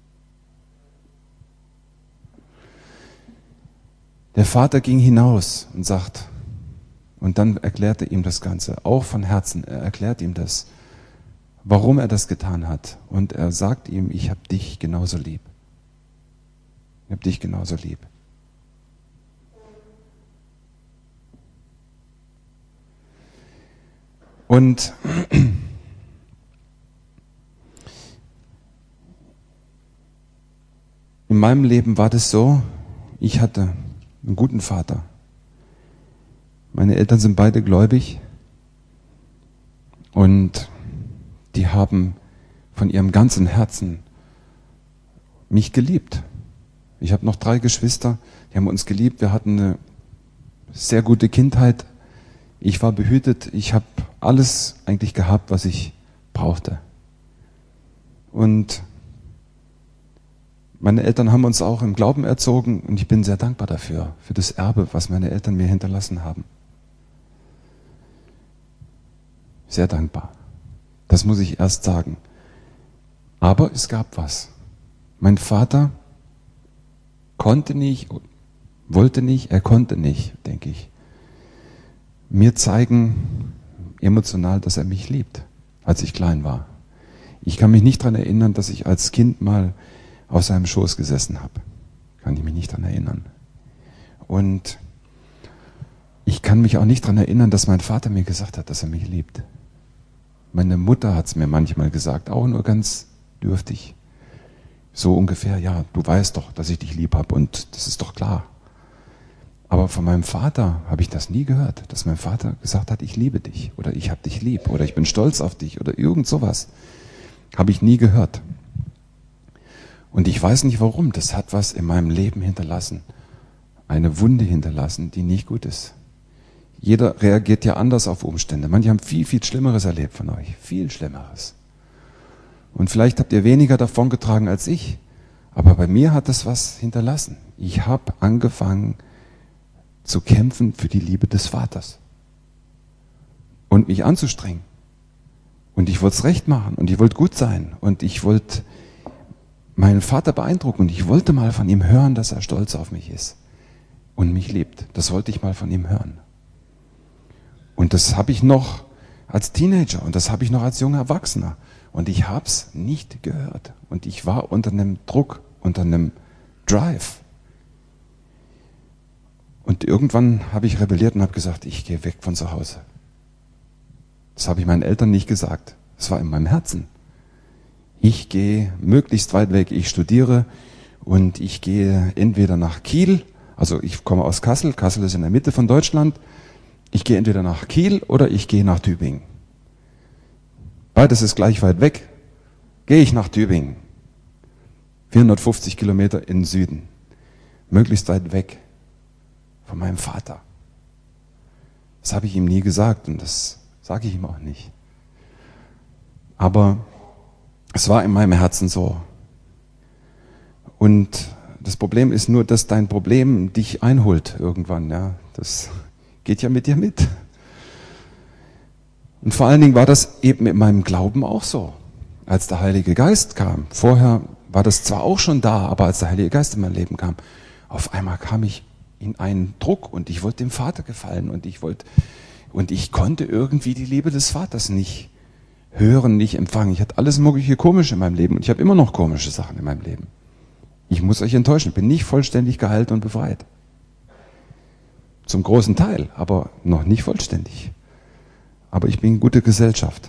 Der Vater ging hinaus und sagt, und dann erklärt er ihm das Ganze, auch von Herzen. Er erklärt ihm das, warum er das getan hat. Und er sagt ihm, ich habe dich genauso lieb. Ich habe dich genauso lieb. Und in meinem Leben war das so, ich hatte einen guten Vater. Meine Eltern sind beide gläubig und die haben von ihrem ganzen Herzen mich geliebt. Ich habe noch 3 Geschwister, die haben uns geliebt. Wir hatten eine sehr gute Kindheit. Ich war behütet. Ich habe alles eigentlich gehabt, was ich brauchte. Und meine Eltern haben uns auch im Glauben erzogen und ich bin sehr dankbar dafür, für das Erbe, was meine Eltern mir hinterlassen haben. Sehr dankbar. Das muss ich erst sagen. Aber es gab was. Mein Vater konnte nicht, wollte nicht, er konnte nicht, denke ich, mir zeigen, emotional, dass er mich liebt, als ich klein war. Ich kann mich nicht daran erinnern, dass ich als Kind mal auf seinem Schoß gesessen habe. Kann ich mich nicht daran erinnern. Und ich kann mich auch nicht daran erinnern, dass mein Vater mir gesagt hat, dass er mich liebt. Meine Mutter hat es mir manchmal gesagt, auch nur ganz dürftig. So ungefähr, ja, du weißt doch, dass ich dich lieb habe und das ist doch klar. Aber von meinem Vater habe ich das nie gehört, dass mein Vater gesagt hat, ich liebe dich oder ich habe dich lieb oder ich bin stolz auf dich oder irgend sowas. Habe ich nie gehört. Und ich weiß nicht warum, das hat was in meinem Leben hinterlassen. Eine Wunde hinterlassen, die nicht gut ist. Jeder reagiert ja anders auf Umstände. Manche haben viel, viel Schlimmeres erlebt von euch. Viel Schlimmeres. Und vielleicht habt ihr weniger davongetragen als ich. Aber bei mir hat das was hinterlassen. Ich habe angefangen zu kämpfen für die Liebe des Vaters. Und mich anzustrengen. Und ich wollte es recht machen. Und ich wollte gut sein. Und ich wollte meinen Vater beeindrucken. Und ich wollte mal von ihm hören, dass er stolz auf mich ist. Und mich liebt. Das wollte ich mal von ihm hören. Und das habe ich noch als Teenager und das habe ich noch als junger Erwachsener. Und ich habe es nicht gehört. Und ich war unter einem Druck, unter einem Drive. Und irgendwann habe ich rebelliert und habe gesagt, ich gehe weg von zu Hause. Das habe ich meinen Eltern nicht gesagt. Das war in meinem Herzen. Ich gehe möglichst weit weg. Ich studiere und ich gehe entweder nach Kiel, also ich komme aus Kassel. Kassel ist in der Mitte von Deutschland. Ich gehe entweder nach Kiel oder ich gehe nach Tübingen. Beides ist gleich weit weg. Gehe ich nach Tübingen. 450 Kilometer in den Süden. Möglichst weit weg von meinem Vater. Das habe ich ihm nie gesagt und das sage ich ihm auch nicht. Aber es war in meinem Herzen so. Und Das Problem ist nur, dass dein Problem dich einholt irgendwann. Ja, das geht ja mit dir mit. Und vor allen Dingen war das eben in meinem Glauben auch so, als der Heilige Geist kam. Vorher war das zwar auch schon da, aber als der Heilige Geist in mein Leben kam, auf einmal kam ich in einen Druck und ich wollte dem Vater gefallen und ich konnte irgendwie die Liebe des Vaters nicht hören, nicht empfangen. Ich hatte alles mögliche komisch in meinem Leben und ich habe immer noch komische Sachen in meinem Leben. Ich muss euch enttäuschen, ich bin nicht vollständig geheilt und befreit. Zum großen Teil, aber noch nicht vollständig. Aber ich bin in guter Gesellschaft.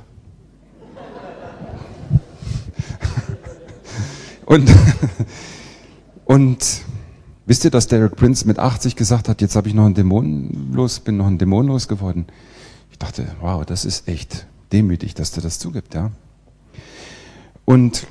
Und wisst ihr, dass Derek Prince mit 80 gesagt hat, jetzt habe ich bin noch ein Dämon losgeworden. Ich dachte, wow, das ist echt demütig, dass der das zugibt, ja. Und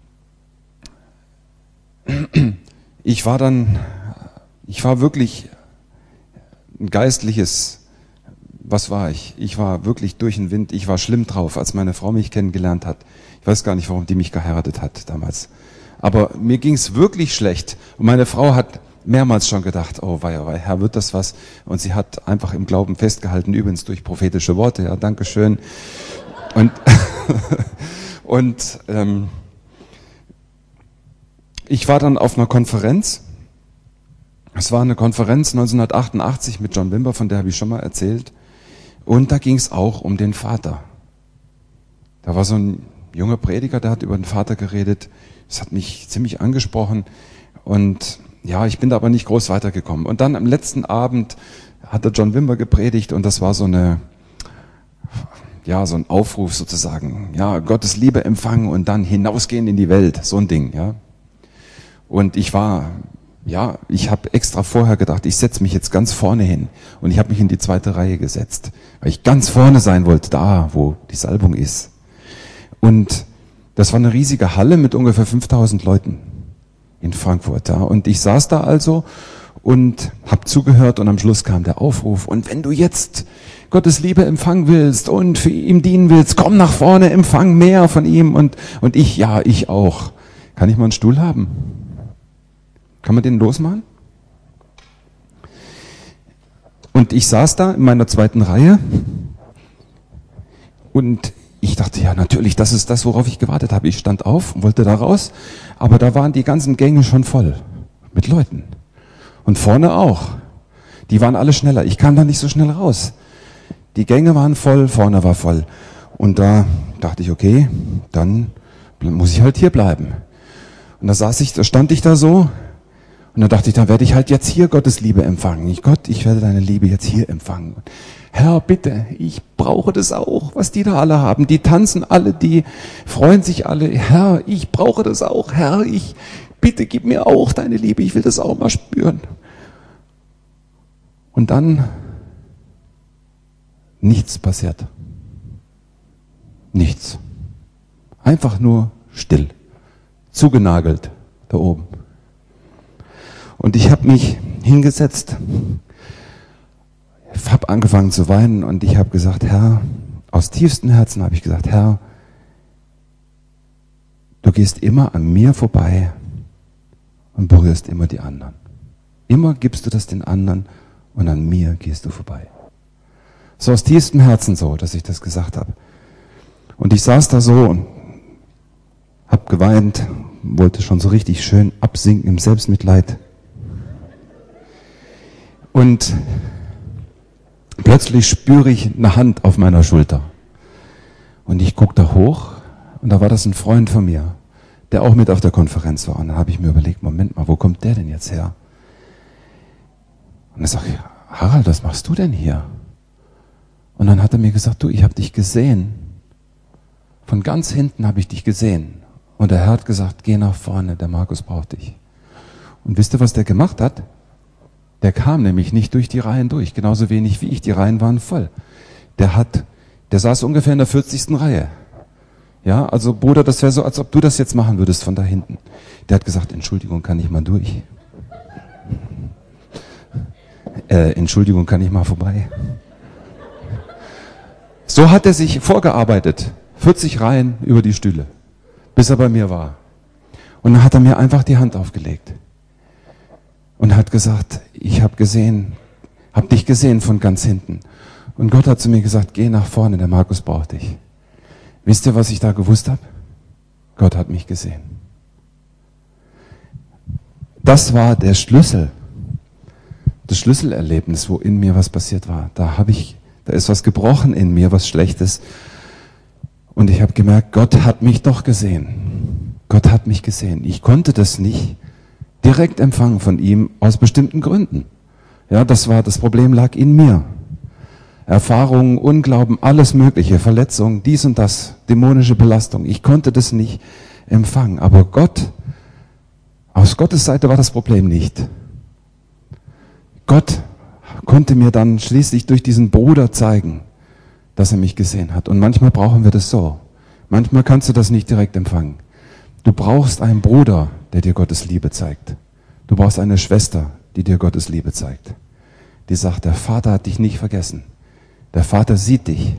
ich war wirklich ein geistliches, was war ich? Ich war wirklich durch den Wind, ich war schlimm drauf, als meine Frau mich kennengelernt hat. Ich weiß gar nicht, warum die mich geheiratet hat damals. Aber mir ging es wirklich schlecht. Und meine Frau hat mehrmals schon gedacht, oh wei, Herr, wird das was? Und sie hat einfach im Glauben festgehalten, übrigens durch prophetische Worte, ja, Dankeschön. Und ich war dann auf einer Konferenz. Es war eine Konferenz 1988 mit John Wimber, von der habe ich schon mal erzählt. Und da ging es auch um den Vater. Da war so ein junger Prediger, der hat über den Vater geredet. Das hat mich ziemlich angesprochen. Und ja, ich bin da aber nicht groß weitergekommen. Und dann am letzten Abend hat der John Wimber gepredigt und das war so ein Aufruf sozusagen. Ja, Gottes Liebe empfangen und dann hinausgehen in die Welt. So ein Ding, ja. Und ich habe extra vorher gedacht, ich setze mich jetzt ganz vorne hin. Und ich habe mich in die zweite Reihe gesetzt, weil ich ganz vorne sein wollte, da, wo die Salbung ist. Und das war eine riesige Halle mit ungefähr 5000 Leuten in Frankfurt. Ja. Und ich saß da also und habe zugehört und am Schluss kam der Aufruf. Und wenn du jetzt Gottes Liebe empfangen willst und für ihn dienen willst, komm nach vorne, empfang mehr von ihm. Und ich auch. Kann ich mal einen Stuhl haben? Kann man den losmachen? Und ich saß da in meiner zweiten Reihe und ich dachte, ja natürlich, das ist das, worauf ich gewartet habe. Ich stand auf und wollte da raus, aber da waren die ganzen Gänge schon voll mit Leuten. Und vorne auch. Die waren alle schneller. Ich kam da nicht so schnell raus. Die Gänge waren voll, vorne war voll. Und da dachte ich, okay, dann muss ich halt hier bleiben. Und da stand ich da so. Und dann dachte ich, dann werde ich halt jetzt hier Gottes Liebe empfangen. Gott, ich werde deine Liebe jetzt hier empfangen. Herr, bitte, ich brauche das auch, was die da alle haben. Die tanzen alle, die freuen sich alle. Herr, ich brauche das auch. Herr, bitte gib mir auch deine Liebe. Ich will das auch mal spüren. Und dann nichts passiert. Nichts. Einfach nur still. Zugenagelt da oben. Und ich habe mich hingesetzt, habe angefangen zu weinen und ich habe gesagt, Herr, aus tiefstem Herzen habe ich gesagt, Herr, du gehst immer an mir vorbei und berührst immer die anderen. Immer gibst du das den anderen und an mir gehst du vorbei. So aus tiefstem Herzen so, dass ich das gesagt habe. Und ich saß da so und habe geweint, wollte schon so richtig schön absinken im Selbstmitleid. Und plötzlich spüre ich eine Hand auf meiner Schulter. Und ich gucke da hoch und da war das ein Freund von mir, der auch mit auf der Konferenz war. Und dann habe ich mir überlegt, Moment mal, wo kommt der denn jetzt her? Und dann sage ich, Harald, was machst du denn hier? Und dann hat er mir gesagt, du, ich habe dich gesehen. Von ganz hinten habe ich dich gesehen. Und der Herr hat gesagt, geh nach vorne, der Markus braucht dich. Und wisst ihr, was der gemacht hat? Der kam nämlich nicht durch die Reihen durch, genauso wenig wie ich. Die Reihen waren voll. Der saß ungefähr in der 40. Reihe. Ja, also Bruder, das wäre so, als ob du das jetzt machen würdest von da hinten. Der hat gesagt, Entschuldigung, kann ich mal durch? Entschuldigung, kann ich mal vorbei? So hat er sich vorgearbeitet. 40 Reihen über die Stühle, bis er bei mir war. Und dann hat er mir einfach die Hand aufgelegt. und hat gesagt, ich habe dich gesehen von ganz hinten. Und Gott hat zu mir gesagt, geh nach vorne, der Markus braucht dich. Wisst ihr, was ich da gewusst habe? Gott hat mich gesehen. Das war der Schlüssel, das Schlüsselerlebnis, wo in mir was passiert war. Da ist was gebrochen in mir, was Schlechtes. Und ich habe gemerkt, Gott hat mich doch gesehen. Gott hat mich gesehen. Ich konnte das nicht direkt empfangen von ihm aus bestimmten Gründen. Ja, das Problem lag in mir. Erfahrungen, Unglauben, alles Mögliche, Verletzungen, dies und das, dämonische Belastung. Ich konnte das nicht empfangen. Aber aus Gottes Seite war das Problem nicht. Gott konnte mir dann schließlich durch diesen Bruder zeigen, dass er mich gesehen hat. Und manchmal brauchen wir das so. Manchmal kannst du das nicht direkt empfangen. Du brauchst einen Bruder, der dir Gottes Liebe zeigt. Du brauchst eine Schwester, die dir Gottes Liebe zeigt. Die sagt, der Vater hat dich nicht vergessen. Der Vater sieht dich.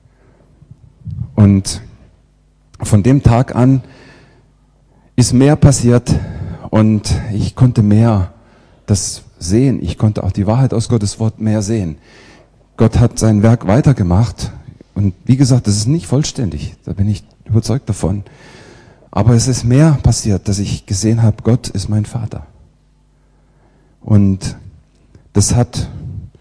Und von dem Tag an ist mehr passiert und ich konnte mehr das sehen. Ich konnte auch die Wahrheit aus Gottes Wort mehr sehen. Gott hat sein Werk weitergemacht und wie gesagt, das ist nicht vollständig. Da bin ich überzeugt davon. Aber es ist mehr passiert, dass ich gesehen habe, Gott ist mein Vater. Und das hat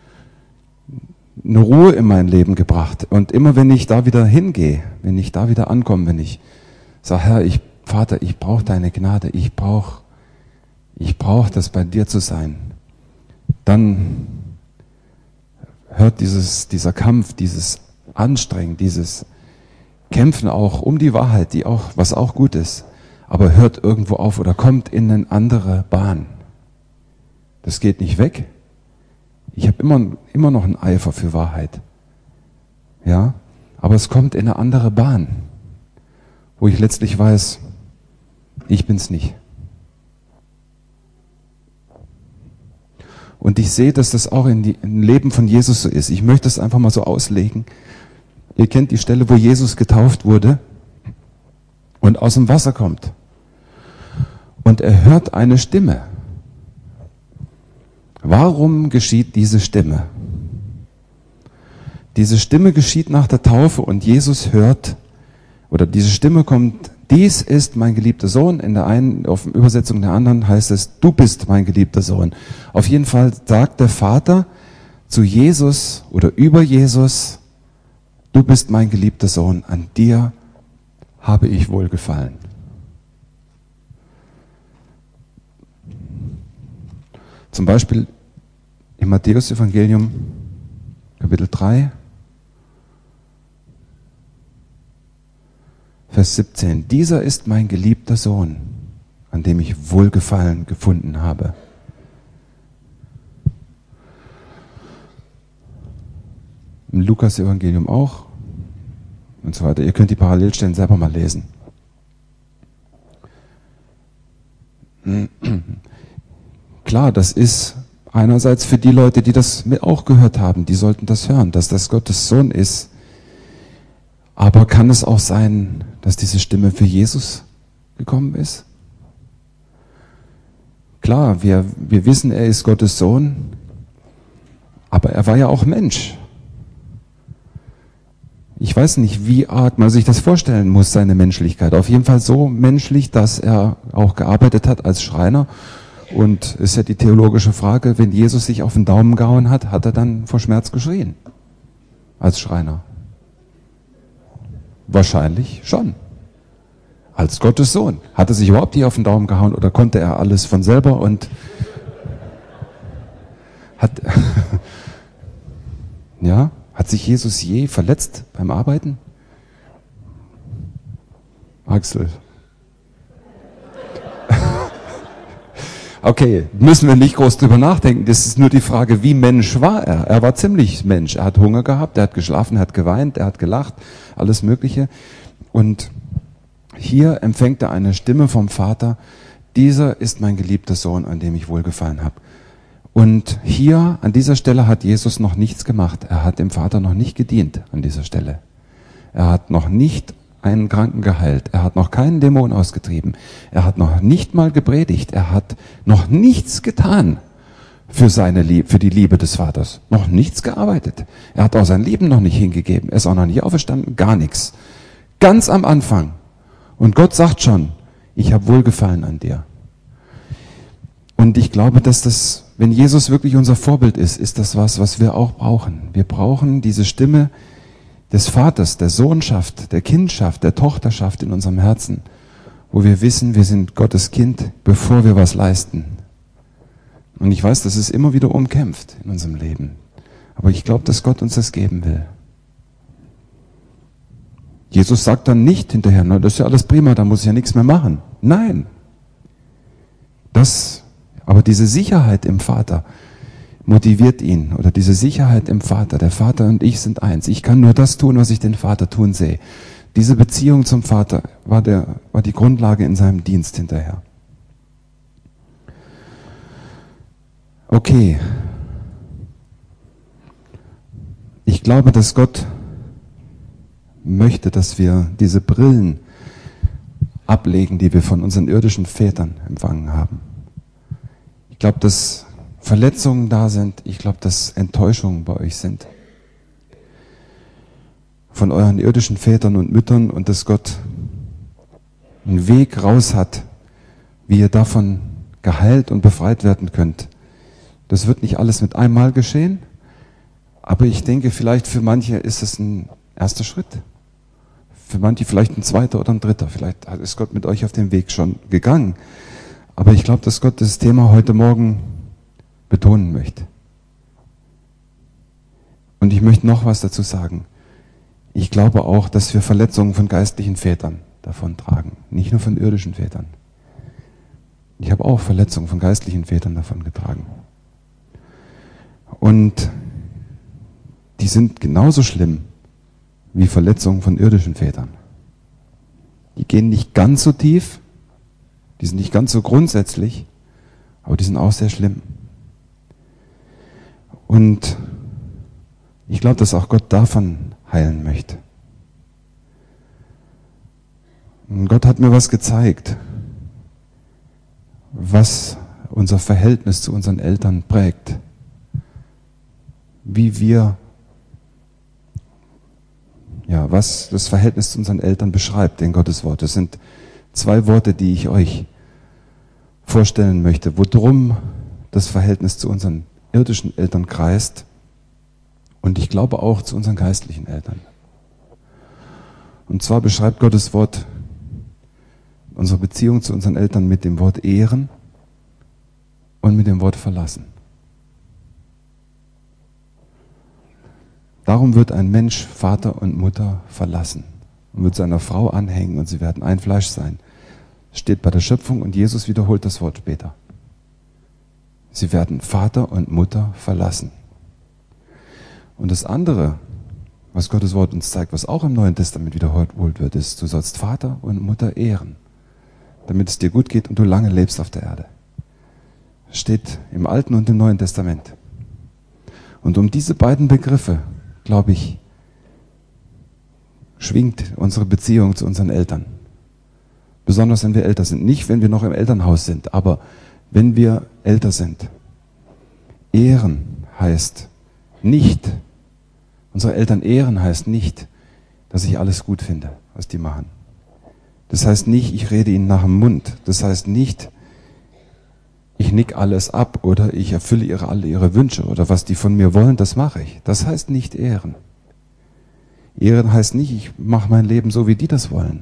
eine Ruhe in mein Leben gebracht. Und immer wenn ich da wieder hingehe, wenn ich da wieder ankomme, wenn ich sage, Herr, Vater, ich brauche deine Gnade, ich brauche das bei dir zu sein, dann hört dieser Kampf, dieses Anstrengen, dieses Kämpfen auch um die Wahrheit, was auch gut ist, aber hört irgendwo auf oder kommt in eine andere Bahn. Das geht nicht weg. Ich habe immer noch einen Eifer für Wahrheit. Ja, aber es kommt in eine andere Bahn, wo ich letztlich weiß, ich bin's nicht. Und ich sehe, dass das auch im Leben von Jesus so ist. Ich möchte es einfach mal so auslegen. Ihr kennt die Stelle, wo Jesus getauft wurde und aus dem Wasser kommt. Und er hört eine Stimme. Warum geschieht diese Stimme? Diese Stimme geschieht nach der Taufe und Jesus hört, oder diese Stimme kommt, dies ist mein geliebter Sohn. In der einen, auf der Übersetzung der anderen heißt es, du bist mein geliebter Sohn. Auf jeden Fall sagt der Vater zu Jesus oder über Jesus, du bist mein geliebter Sohn, an dir habe ich wohlgefallen. Zum Beispiel im Matthäus-Evangelium, Kapitel 3, Vers 17. Dieser ist mein geliebter Sohn, an dem ich Wohlgefallen gefunden habe. Im Lukas-Evangelium auch und so weiter. Ihr könnt die Parallelstellen selber mal lesen. Klar, das ist einerseits für die Leute, die das auch gehört haben, die sollten das hören, dass das Gottes Sohn ist. Aber kann es auch sein, dass diese Stimme für Jesus gekommen ist? Klar, wir wissen, er ist Gottes Sohn, aber er war ja auch Mensch. Ich weiß nicht, wie arg man sich das vorstellen muss, seine Menschlichkeit. Auf jeden Fall so menschlich, dass er auch gearbeitet hat als Schreiner. Und ist ja die theologische Frage, wenn Jesus sich auf den Daumen gehauen hat, hat er dann vor Schmerz geschrien? Als Schreiner? Wahrscheinlich schon. Als Gottes Sohn. Hat er sich überhaupt hier auf den Daumen gehauen oder konnte er alles von selber und hat sich Jesus je verletzt beim Arbeiten? Axel. Okay, müssen wir nicht groß drüber nachdenken. Das ist nur die Frage, wie Mensch war er? Er war ziemlich Mensch. Er hat Hunger gehabt, er hat geschlafen, er hat geweint, er hat gelacht, alles Mögliche. Und hier empfängt er eine Stimme vom Vater. Dieser ist mein geliebter Sohn, an dem ich wohlgefallen habe. Und hier, an dieser Stelle hat Jesus noch nichts gemacht. Er hat dem Vater noch nicht gedient an dieser Stelle. Er hat noch nicht einen Kranken geheilt. Er hat noch keinen Dämon ausgetrieben. Er hat noch nicht mal gepredigt. Er hat noch nichts getan. für die Liebe des Vaters. Noch nichts gearbeitet. Er hat auch sein Leben noch nicht hingegeben. Er ist auch noch nicht auferstanden, gar nichts. Ganz am Anfang. Und Gott sagt schon, ich habe Wohlgefallen an dir. Und ich glaube, dass das, wenn Jesus wirklich unser Vorbild ist das was wir auch brauchen. Wir brauchen diese Stimme des Vaters, der Sohnschaft, der Kindschaft, der Tochterschaft in unserem Herzen, wo wir wissen, wir sind Gottes Kind, bevor wir was leisten. Und ich weiß, das ist immer wieder umkämpft in unserem Leben. Aber ich glaube, dass Gott uns das geben will. Jesus sagt dann nicht hinterher, na, das ist ja alles prima, da muss ich ja nichts mehr machen. Nein. Aber diese Sicherheit im Vater motiviert ihn, oder diese Sicherheit im Vater. Der Vater und ich sind eins. Ich kann nur das tun, was ich den Vater tun sehe. Diese Beziehung zum Vater war die Grundlage in seinem Dienst hinterher. Okay. Ich glaube, dass Gott möchte, dass wir diese Brillen ablegen, die wir von unseren irdischen Vätern empfangen haben. Ich glaube, dass Verletzungen da sind. Ich glaube, dass Enttäuschungen bei euch sind. Von euren irdischen Vätern und Müttern, und dass Gott einen Weg raus hat, wie ihr davon geheilt und befreit werden könnt. Das wird nicht alles mit einmal geschehen, aber ich denke, vielleicht für manche ist es ein erster Schritt. Für manche vielleicht ein zweiter oder ein dritter. Vielleicht ist Gott mit euch auf dem Weg schon gegangen. Aber ich glaube, dass Gott das Thema heute Morgen betonen möchte. Und ich möchte noch was dazu sagen. Ich glaube auch, dass wir Verletzungen von geistlichen Vätern davon tragen. Nicht nur von irdischen Vätern. Ich habe auch Verletzungen von geistlichen Vätern davon getragen. Und die sind genauso schlimm wie Verletzungen von irdischen Vätern. Die gehen nicht ganz so tief, die sind nicht ganz so grundsätzlich, aber die sind auch sehr schlimm. Und ich glaube, dass auch Gott davon heilen möchte. Und Gott hat mir was gezeigt, was unser Verhältnis zu unseren Eltern prägt. Was das Verhältnis zu unseren Eltern beschreibt in Gottes Wort. Das sind 2 Worte, die ich euch vorstellen möchte, worum das Verhältnis zu unseren irdischen Eltern kreist und ich glaube auch zu unseren geistlichen Eltern. Und zwar beschreibt Gottes Wort unsere Beziehung zu unseren Eltern mit dem Wort ehren und mit dem Wort verlassen. Darum wird ein Mensch Vater und Mutter verlassen und wird seiner Frau anhängen und sie werden ein Fleisch sein. Steht bei der Schöpfung und Jesus wiederholt das Wort später. Sie werden Vater und Mutter verlassen. Und das andere, was Gottes Wort uns zeigt, was auch im Neuen Testament wiederholt wird, ist, du sollst Vater und Mutter ehren, damit es dir gut geht und du lange lebst auf der Erde. Steht im Alten und im Neuen Testament. Und um diese beiden Begriffe, glaube ich, schwingt unsere Beziehung zu unseren Eltern. Besonders wenn wir älter sind. Nicht, wenn wir noch im Elternhaus sind, aber wenn wir älter sind. Ehren heißt nicht, unsere Eltern ehren heißt nicht, dass ich alles gut finde, was die machen. Das heißt nicht, ich rede ihnen nach dem Mund. Das heißt nicht, ich nick alles ab oder ich erfülle alle ihre Wünsche oder was die von mir wollen, das mache ich. Das heißt nicht ehren. Ehren heißt nicht, ich mache mein Leben so, wie die das wollen.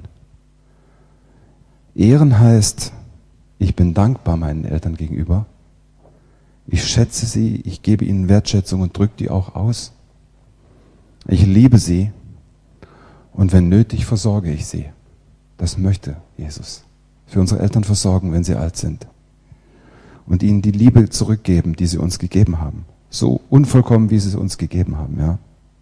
Ehren heißt, ich bin dankbar meinen Eltern gegenüber. Ich schätze sie, ich gebe ihnen Wertschätzung und drücke die auch aus. Ich liebe sie und wenn nötig, versorge ich sie. Das möchte Jesus. Für unsere Eltern versorgen, wenn sie alt sind. Und ihnen die Liebe zurückgeben, die sie uns gegeben haben. So unvollkommen, wie sie es uns gegeben haben. Ja.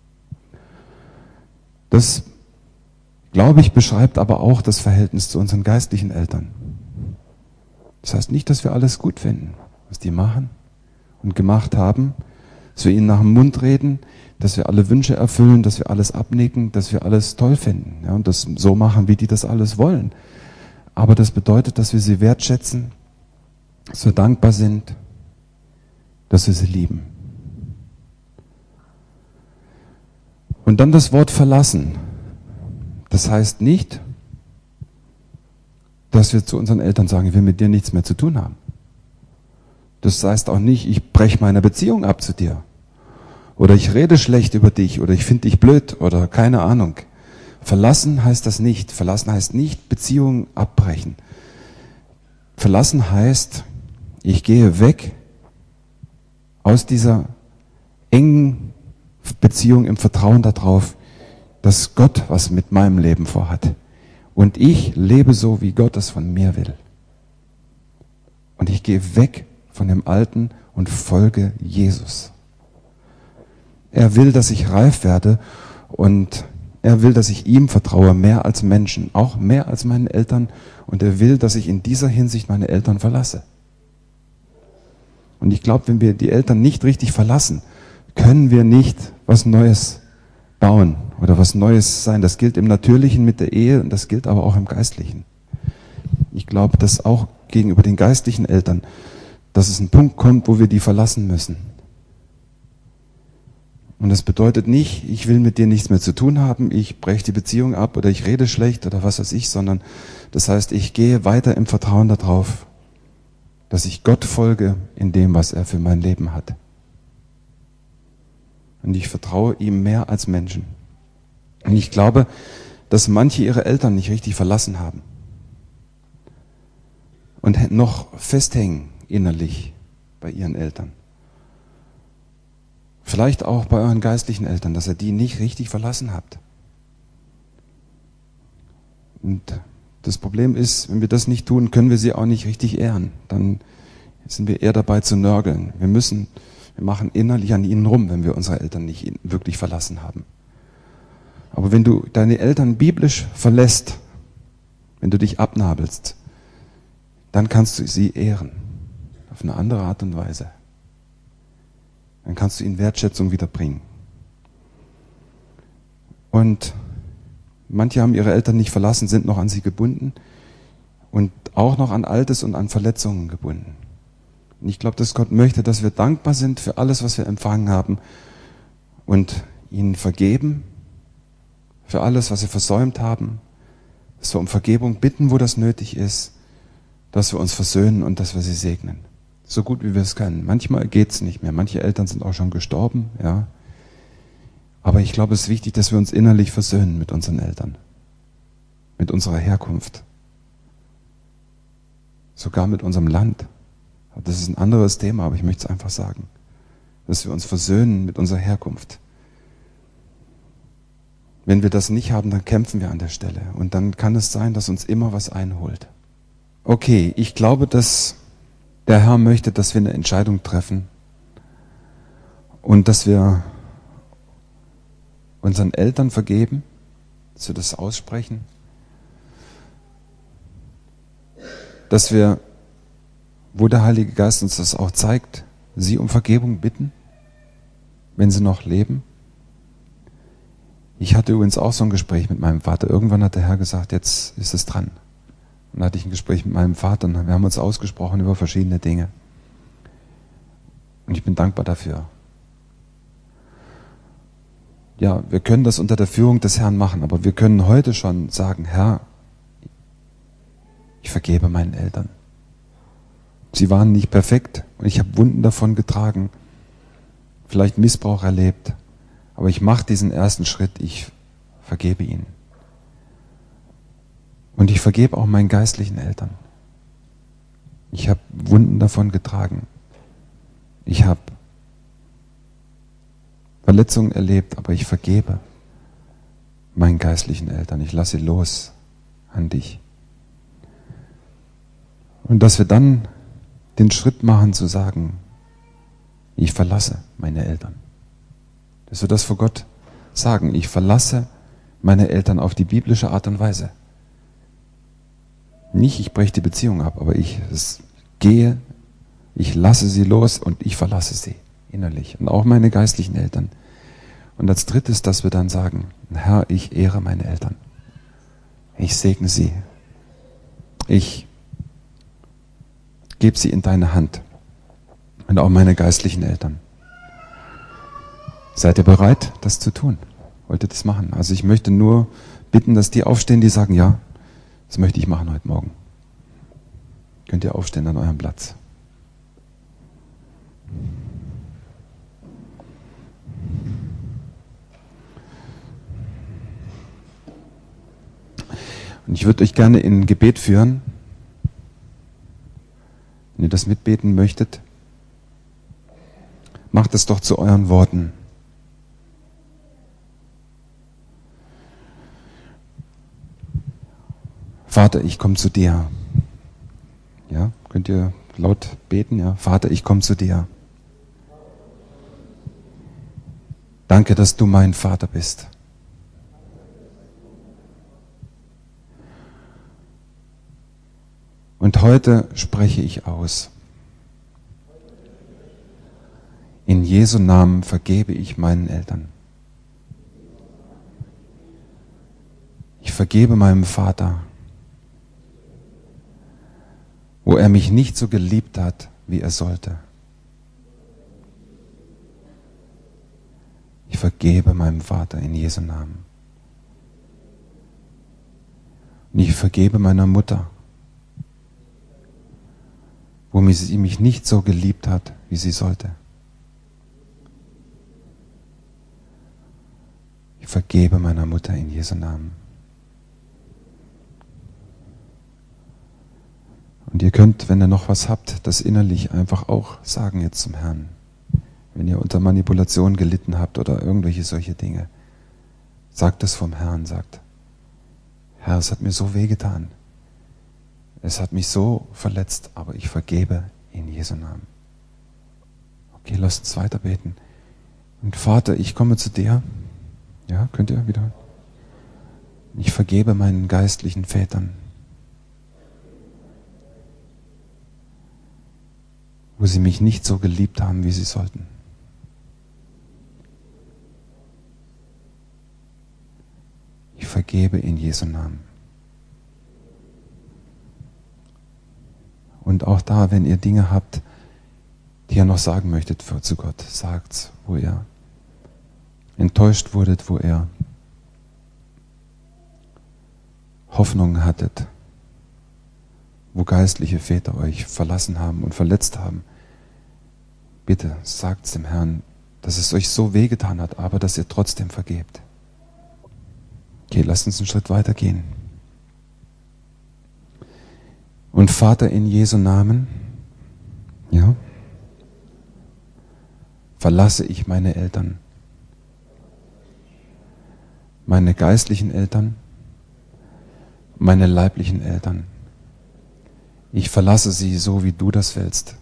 Das, glaube ich, beschreibt aber auch das Verhältnis zu unseren geistlichen Eltern. Das heißt nicht, dass wir alles gut finden, was die machen und gemacht haben, dass wir ihnen nach dem Mund reden, dass wir alle Wünsche erfüllen, dass wir alles abnicken, dass wir alles toll finden, ja, und das so machen, wie die das alles wollen. Aber das bedeutet, dass wir sie wertschätzen, dass wir dankbar sind, dass wir sie lieben. Und dann das Wort verlassen. Das heißt nicht, dass wir zu unseren Eltern sagen, ich will mit dir nichts mehr zu tun haben. Das heißt auch nicht, ich breche meine Beziehung ab zu dir. Oder ich rede schlecht über dich oder ich finde dich blöd oder keine Ahnung. Verlassen heißt das nicht. Verlassen heißt nicht Beziehungen abbrechen. Verlassen heißt, ich gehe weg aus dieser engen Beziehung im Vertrauen darauf, dass Gott was mit meinem Leben vorhat. Und ich lebe so, wie Gott es von mir will. Und ich gehe weg von dem Alten und folge Jesus. Er will, dass ich reif werde und er will, dass ich ihm vertraue, mehr als Menschen, auch mehr als meinen Eltern. Und er will, dass ich in dieser Hinsicht meine Eltern verlasse. Und ich glaube, wenn wir die Eltern nicht richtig verlassen, können wir nicht was Neues bauen oder was Neues sein. Das gilt im Natürlichen mit der Ehe und das gilt aber auch im Geistlichen. Ich glaube, dass auch gegenüber den geistlichen Eltern, dass es ein Punkt kommt, wo wir die verlassen müssen. Und das bedeutet nicht, ich will mit dir nichts mehr zu tun haben, ich breche die Beziehung ab oder ich rede schlecht oder was weiß ich, sondern das heißt, ich gehe weiter im Vertrauen darauf, dass ich Gott folge in dem, was er für mein Leben hat. Und ich vertraue ihm mehr als Menschen. Und ich glaube, dass manche ihre Eltern nicht richtig verlassen haben und noch festhängen innerlich bei ihren Eltern. Vielleicht auch bei euren geistlichen Eltern, dass ihr die nicht richtig verlassen habt. Und das Problem ist, wenn wir das nicht tun, können wir sie auch nicht richtig ehren. Dann sind wir eher dabei zu nörgeln. Wir machen innerlich an ihnen rum, wenn wir unsere Eltern nicht wirklich verlassen haben. Aber wenn du deine Eltern biblisch verlässt, wenn du dich abnabelst, dann kannst du sie ehren. Auf eine andere Art und Weise. Dann kannst du ihnen Wertschätzung wiederbringen. Und manche haben ihre Eltern nicht verlassen, sind noch an sie gebunden und auch noch an Altes und an Verletzungen gebunden. Und ich glaube, dass Gott möchte, dass wir dankbar sind für alles, was wir empfangen haben und ihnen vergeben für alles, was wir versäumt haben, dass wir um Vergebung bitten, wo das nötig ist, dass wir uns versöhnen und dass wir sie segnen. So gut wie wir es können. Manchmal geht es nicht mehr. Manche Eltern sind auch schon gestorben, ja. Aber ich glaube, es ist wichtig, dass wir uns innerlich versöhnen mit unseren Eltern. Mit unserer Herkunft. Sogar mit unserem Land. Das ist ein anderes Thema, aber ich möchte es einfach sagen. Dass wir uns versöhnen mit unserer Herkunft. Wenn wir das nicht haben, dann kämpfen wir an der Stelle. Und dann kann es sein, dass uns immer was einholt. Okay, ich glaube, dass der Herr möchte, dass wir eine Entscheidung treffen und dass wir unseren Eltern vergeben, dass wir das aussprechen, dass wir, wo der Heilige Geist uns das auch zeigt, sie um Vergebung bitten, wenn sie noch leben. Ich hatte übrigens auch so ein Gespräch mit meinem Vater. Irgendwann hat der Herr gesagt, jetzt ist es dran. Und da hatte ich ein Gespräch mit meinem Vater und wir haben uns ausgesprochen über verschiedene Dinge. Und ich bin dankbar dafür. Ja, wir können das unter der Führung des Herrn machen, aber wir können heute schon sagen, Herr, ich vergebe meinen Eltern. Sie waren nicht perfekt und ich habe Wunden davon getragen, vielleicht Missbrauch erlebt, aber ich mache diesen ersten Schritt, ich vergebe ihnen. Und ich vergebe auch meinen geistlichen Eltern. Ich habe Wunden davon getragen. Ich habe Verletzungen erlebt, aber ich vergebe meinen geistlichen Eltern. Ich lasse sie los an dich. Und dass wir dann den Schritt machen zu sagen, ich verlasse meine Eltern. Dass wir das vor Gott sagen, ich verlasse meine Eltern auf die biblische Art und Weise. Nicht, ich breche die Beziehung ab, aber ich gehe, ich lasse sie los und ich verlasse sie innerlich. Und auch meine geistlichen Eltern. Und als drittes, dass wir dann sagen, Herr, ich ehre meine Eltern. Ich segne sie. Ich gebe sie in deine Hand. und auch meine geistlichen Eltern. Seid ihr bereit, das zu tun? Wollt ihr das machen? Also ich möchte nur bitten, dass die aufstehen, die sagen, ja, das möchte ich machen heute Morgen. Könnt ihr aufstehen an eurem Platz. Und ich würde euch gerne in ein Gebet führen. Wenn ihr das mitbeten möchtet, macht es doch zu euren Worten. Vater, ich komme zu dir. Ja, könnt ihr laut beten? Ja, Vater, ich komme zu dir. Danke, dass du mein Vater bist. Und heute spreche ich aus. In Jesu Namen vergebe ich meinen Eltern. Ich vergebe meinem Vater, wo er mich nicht so geliebt hat, wie er sollte. Ich vergebe meinem Vater in Jesu Namen. Und ich vergebe meiner Mutter, wo sie mich nicht so geliebt hat, wie sie sollte. Ich vergebe meiner Mutter in Jesu Namen. Und ihr könnt, wenn ihr noch was habt, das innerlich einfach auch sagen jetzt zum Herrn. Wenn ihr unter Manipulation gelitten habt oder irgendwelche solche Dinge, sagt es vom Herrn, sagt, Herr, es hat mir so wehgetan. Es hat mich so verletzt, aber ich vergebe in Jesu Namen. Okay, lasst uns weiter beten. Und Vater, ich komme zu dir. Ja, könnt ihr wieder? Ich vergebe meinen geistlichen Vätern, wo sie mich nicht so geliebt haben, wie sie sollten. Ich vergebe in Jesu Namen. Und auch da, wenn ihr Dinge habt, die ihr noch sagen möchtet zu Gott, sagt's, wo ihr enttäuscht wurdet, wo ihr Hoffnungen hattet, wo geistliche Väter euch verlassen haben und verletzt haben. Bitte sagt's dem Herrn, dass es euch so wehgetan hat, aber dass ihr trotzdem vergebt. Okay, lasst uns einen Schritt weiter gehen. Und Vater, in Jesu Namen, ja, verlasse ich meine Eltern, meine geistlichen Eltern, meine leiblichen Eltern. Ich verlasse sie so, wie du das willst.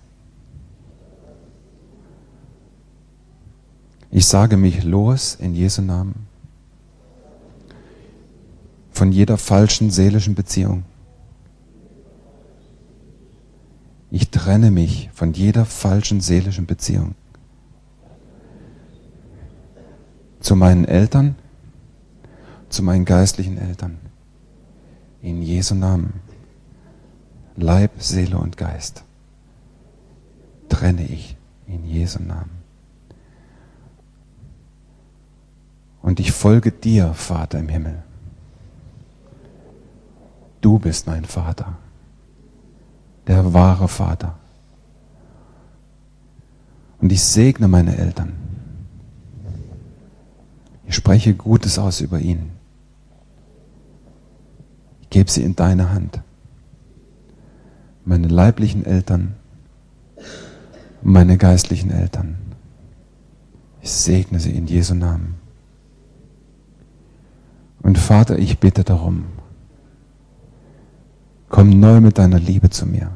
Ich sage mich los in Jesu Namen von jeder falschen seelischen Beziehung. Ich trenne mich von jeder falschen seelischen Beziehung zu meinen Eltern, zu meinen geistlichen Eltern. In Jesu Namen. Leib, Seele und Geist trenne ich in Jesu Namen. Und ich folge dir, Vater im Himmel. Du bist mein Vater, der wahre Vater. Und ich segne meine Eltern. Ich spreche Gutes aus über ihn. Ich gebe sie in deine Hand. Meine leiblichen Eltern, meine geistlichen Eltern. Ich segne sie in Jesu Namen. Und Vater, ich bitte darum, komm neu mit deiner Liebe zu mir.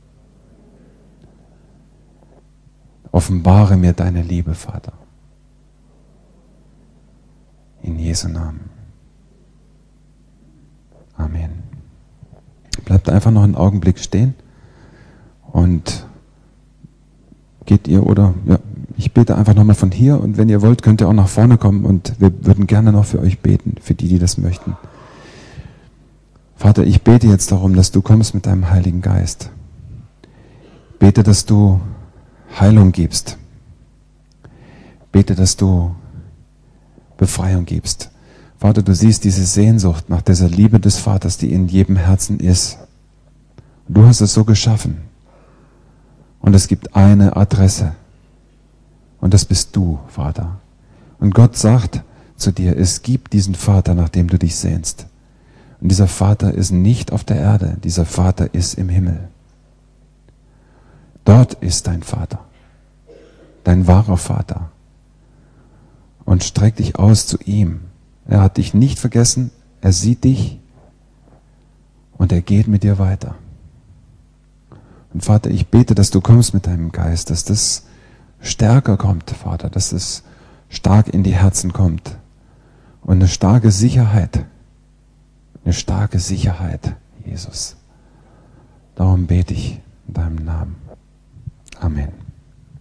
Offenbare mir deine Liebe, Vater. In Jesu Namen. Amen. Bleibt einfach noch einen Augenblick stehen und geht ihr oder ja, ich bete einfach nochmal von hier und wenn ihr wollt, könnt ihr auch nach vorne kommen und wir würden gerne noch für euch beten, für die, die das möchten. Vater, ich bete jetzt darum, dass du kommst mit deinem Heiligen Geist. Bete, dass du Heilung gibst. Bete, dass du Befreiung gibst. Vater, du siehst diese Sehnsucht nach dieser Liebe des Vaters, die in jedem Herzen ist. Und du hast es so geschaffen. Und es gibt eine Adresse. Und das bist du, Vater. Und Gott sagt zu dir, es gibt diesen Vater, nach dem du dich sehnst. Und dieser Vater ist nicht auf der Erde, dieser Vater ist im Himmel. Dort ist dein Vater, dein wahrer Vater. Und streck dich aus zu ihm. Er hat dich nicht vergessen, er sieht dich und er geht mit dir weiter. Und Vater, ich bete, dass du kommst mit deinem Geist, dass das stärker kommt, Vater, dass es stark in die Herzen kommt. Und eine starke Sicherheit, Jesus. Darum bete ich in deinem Namen. Amen.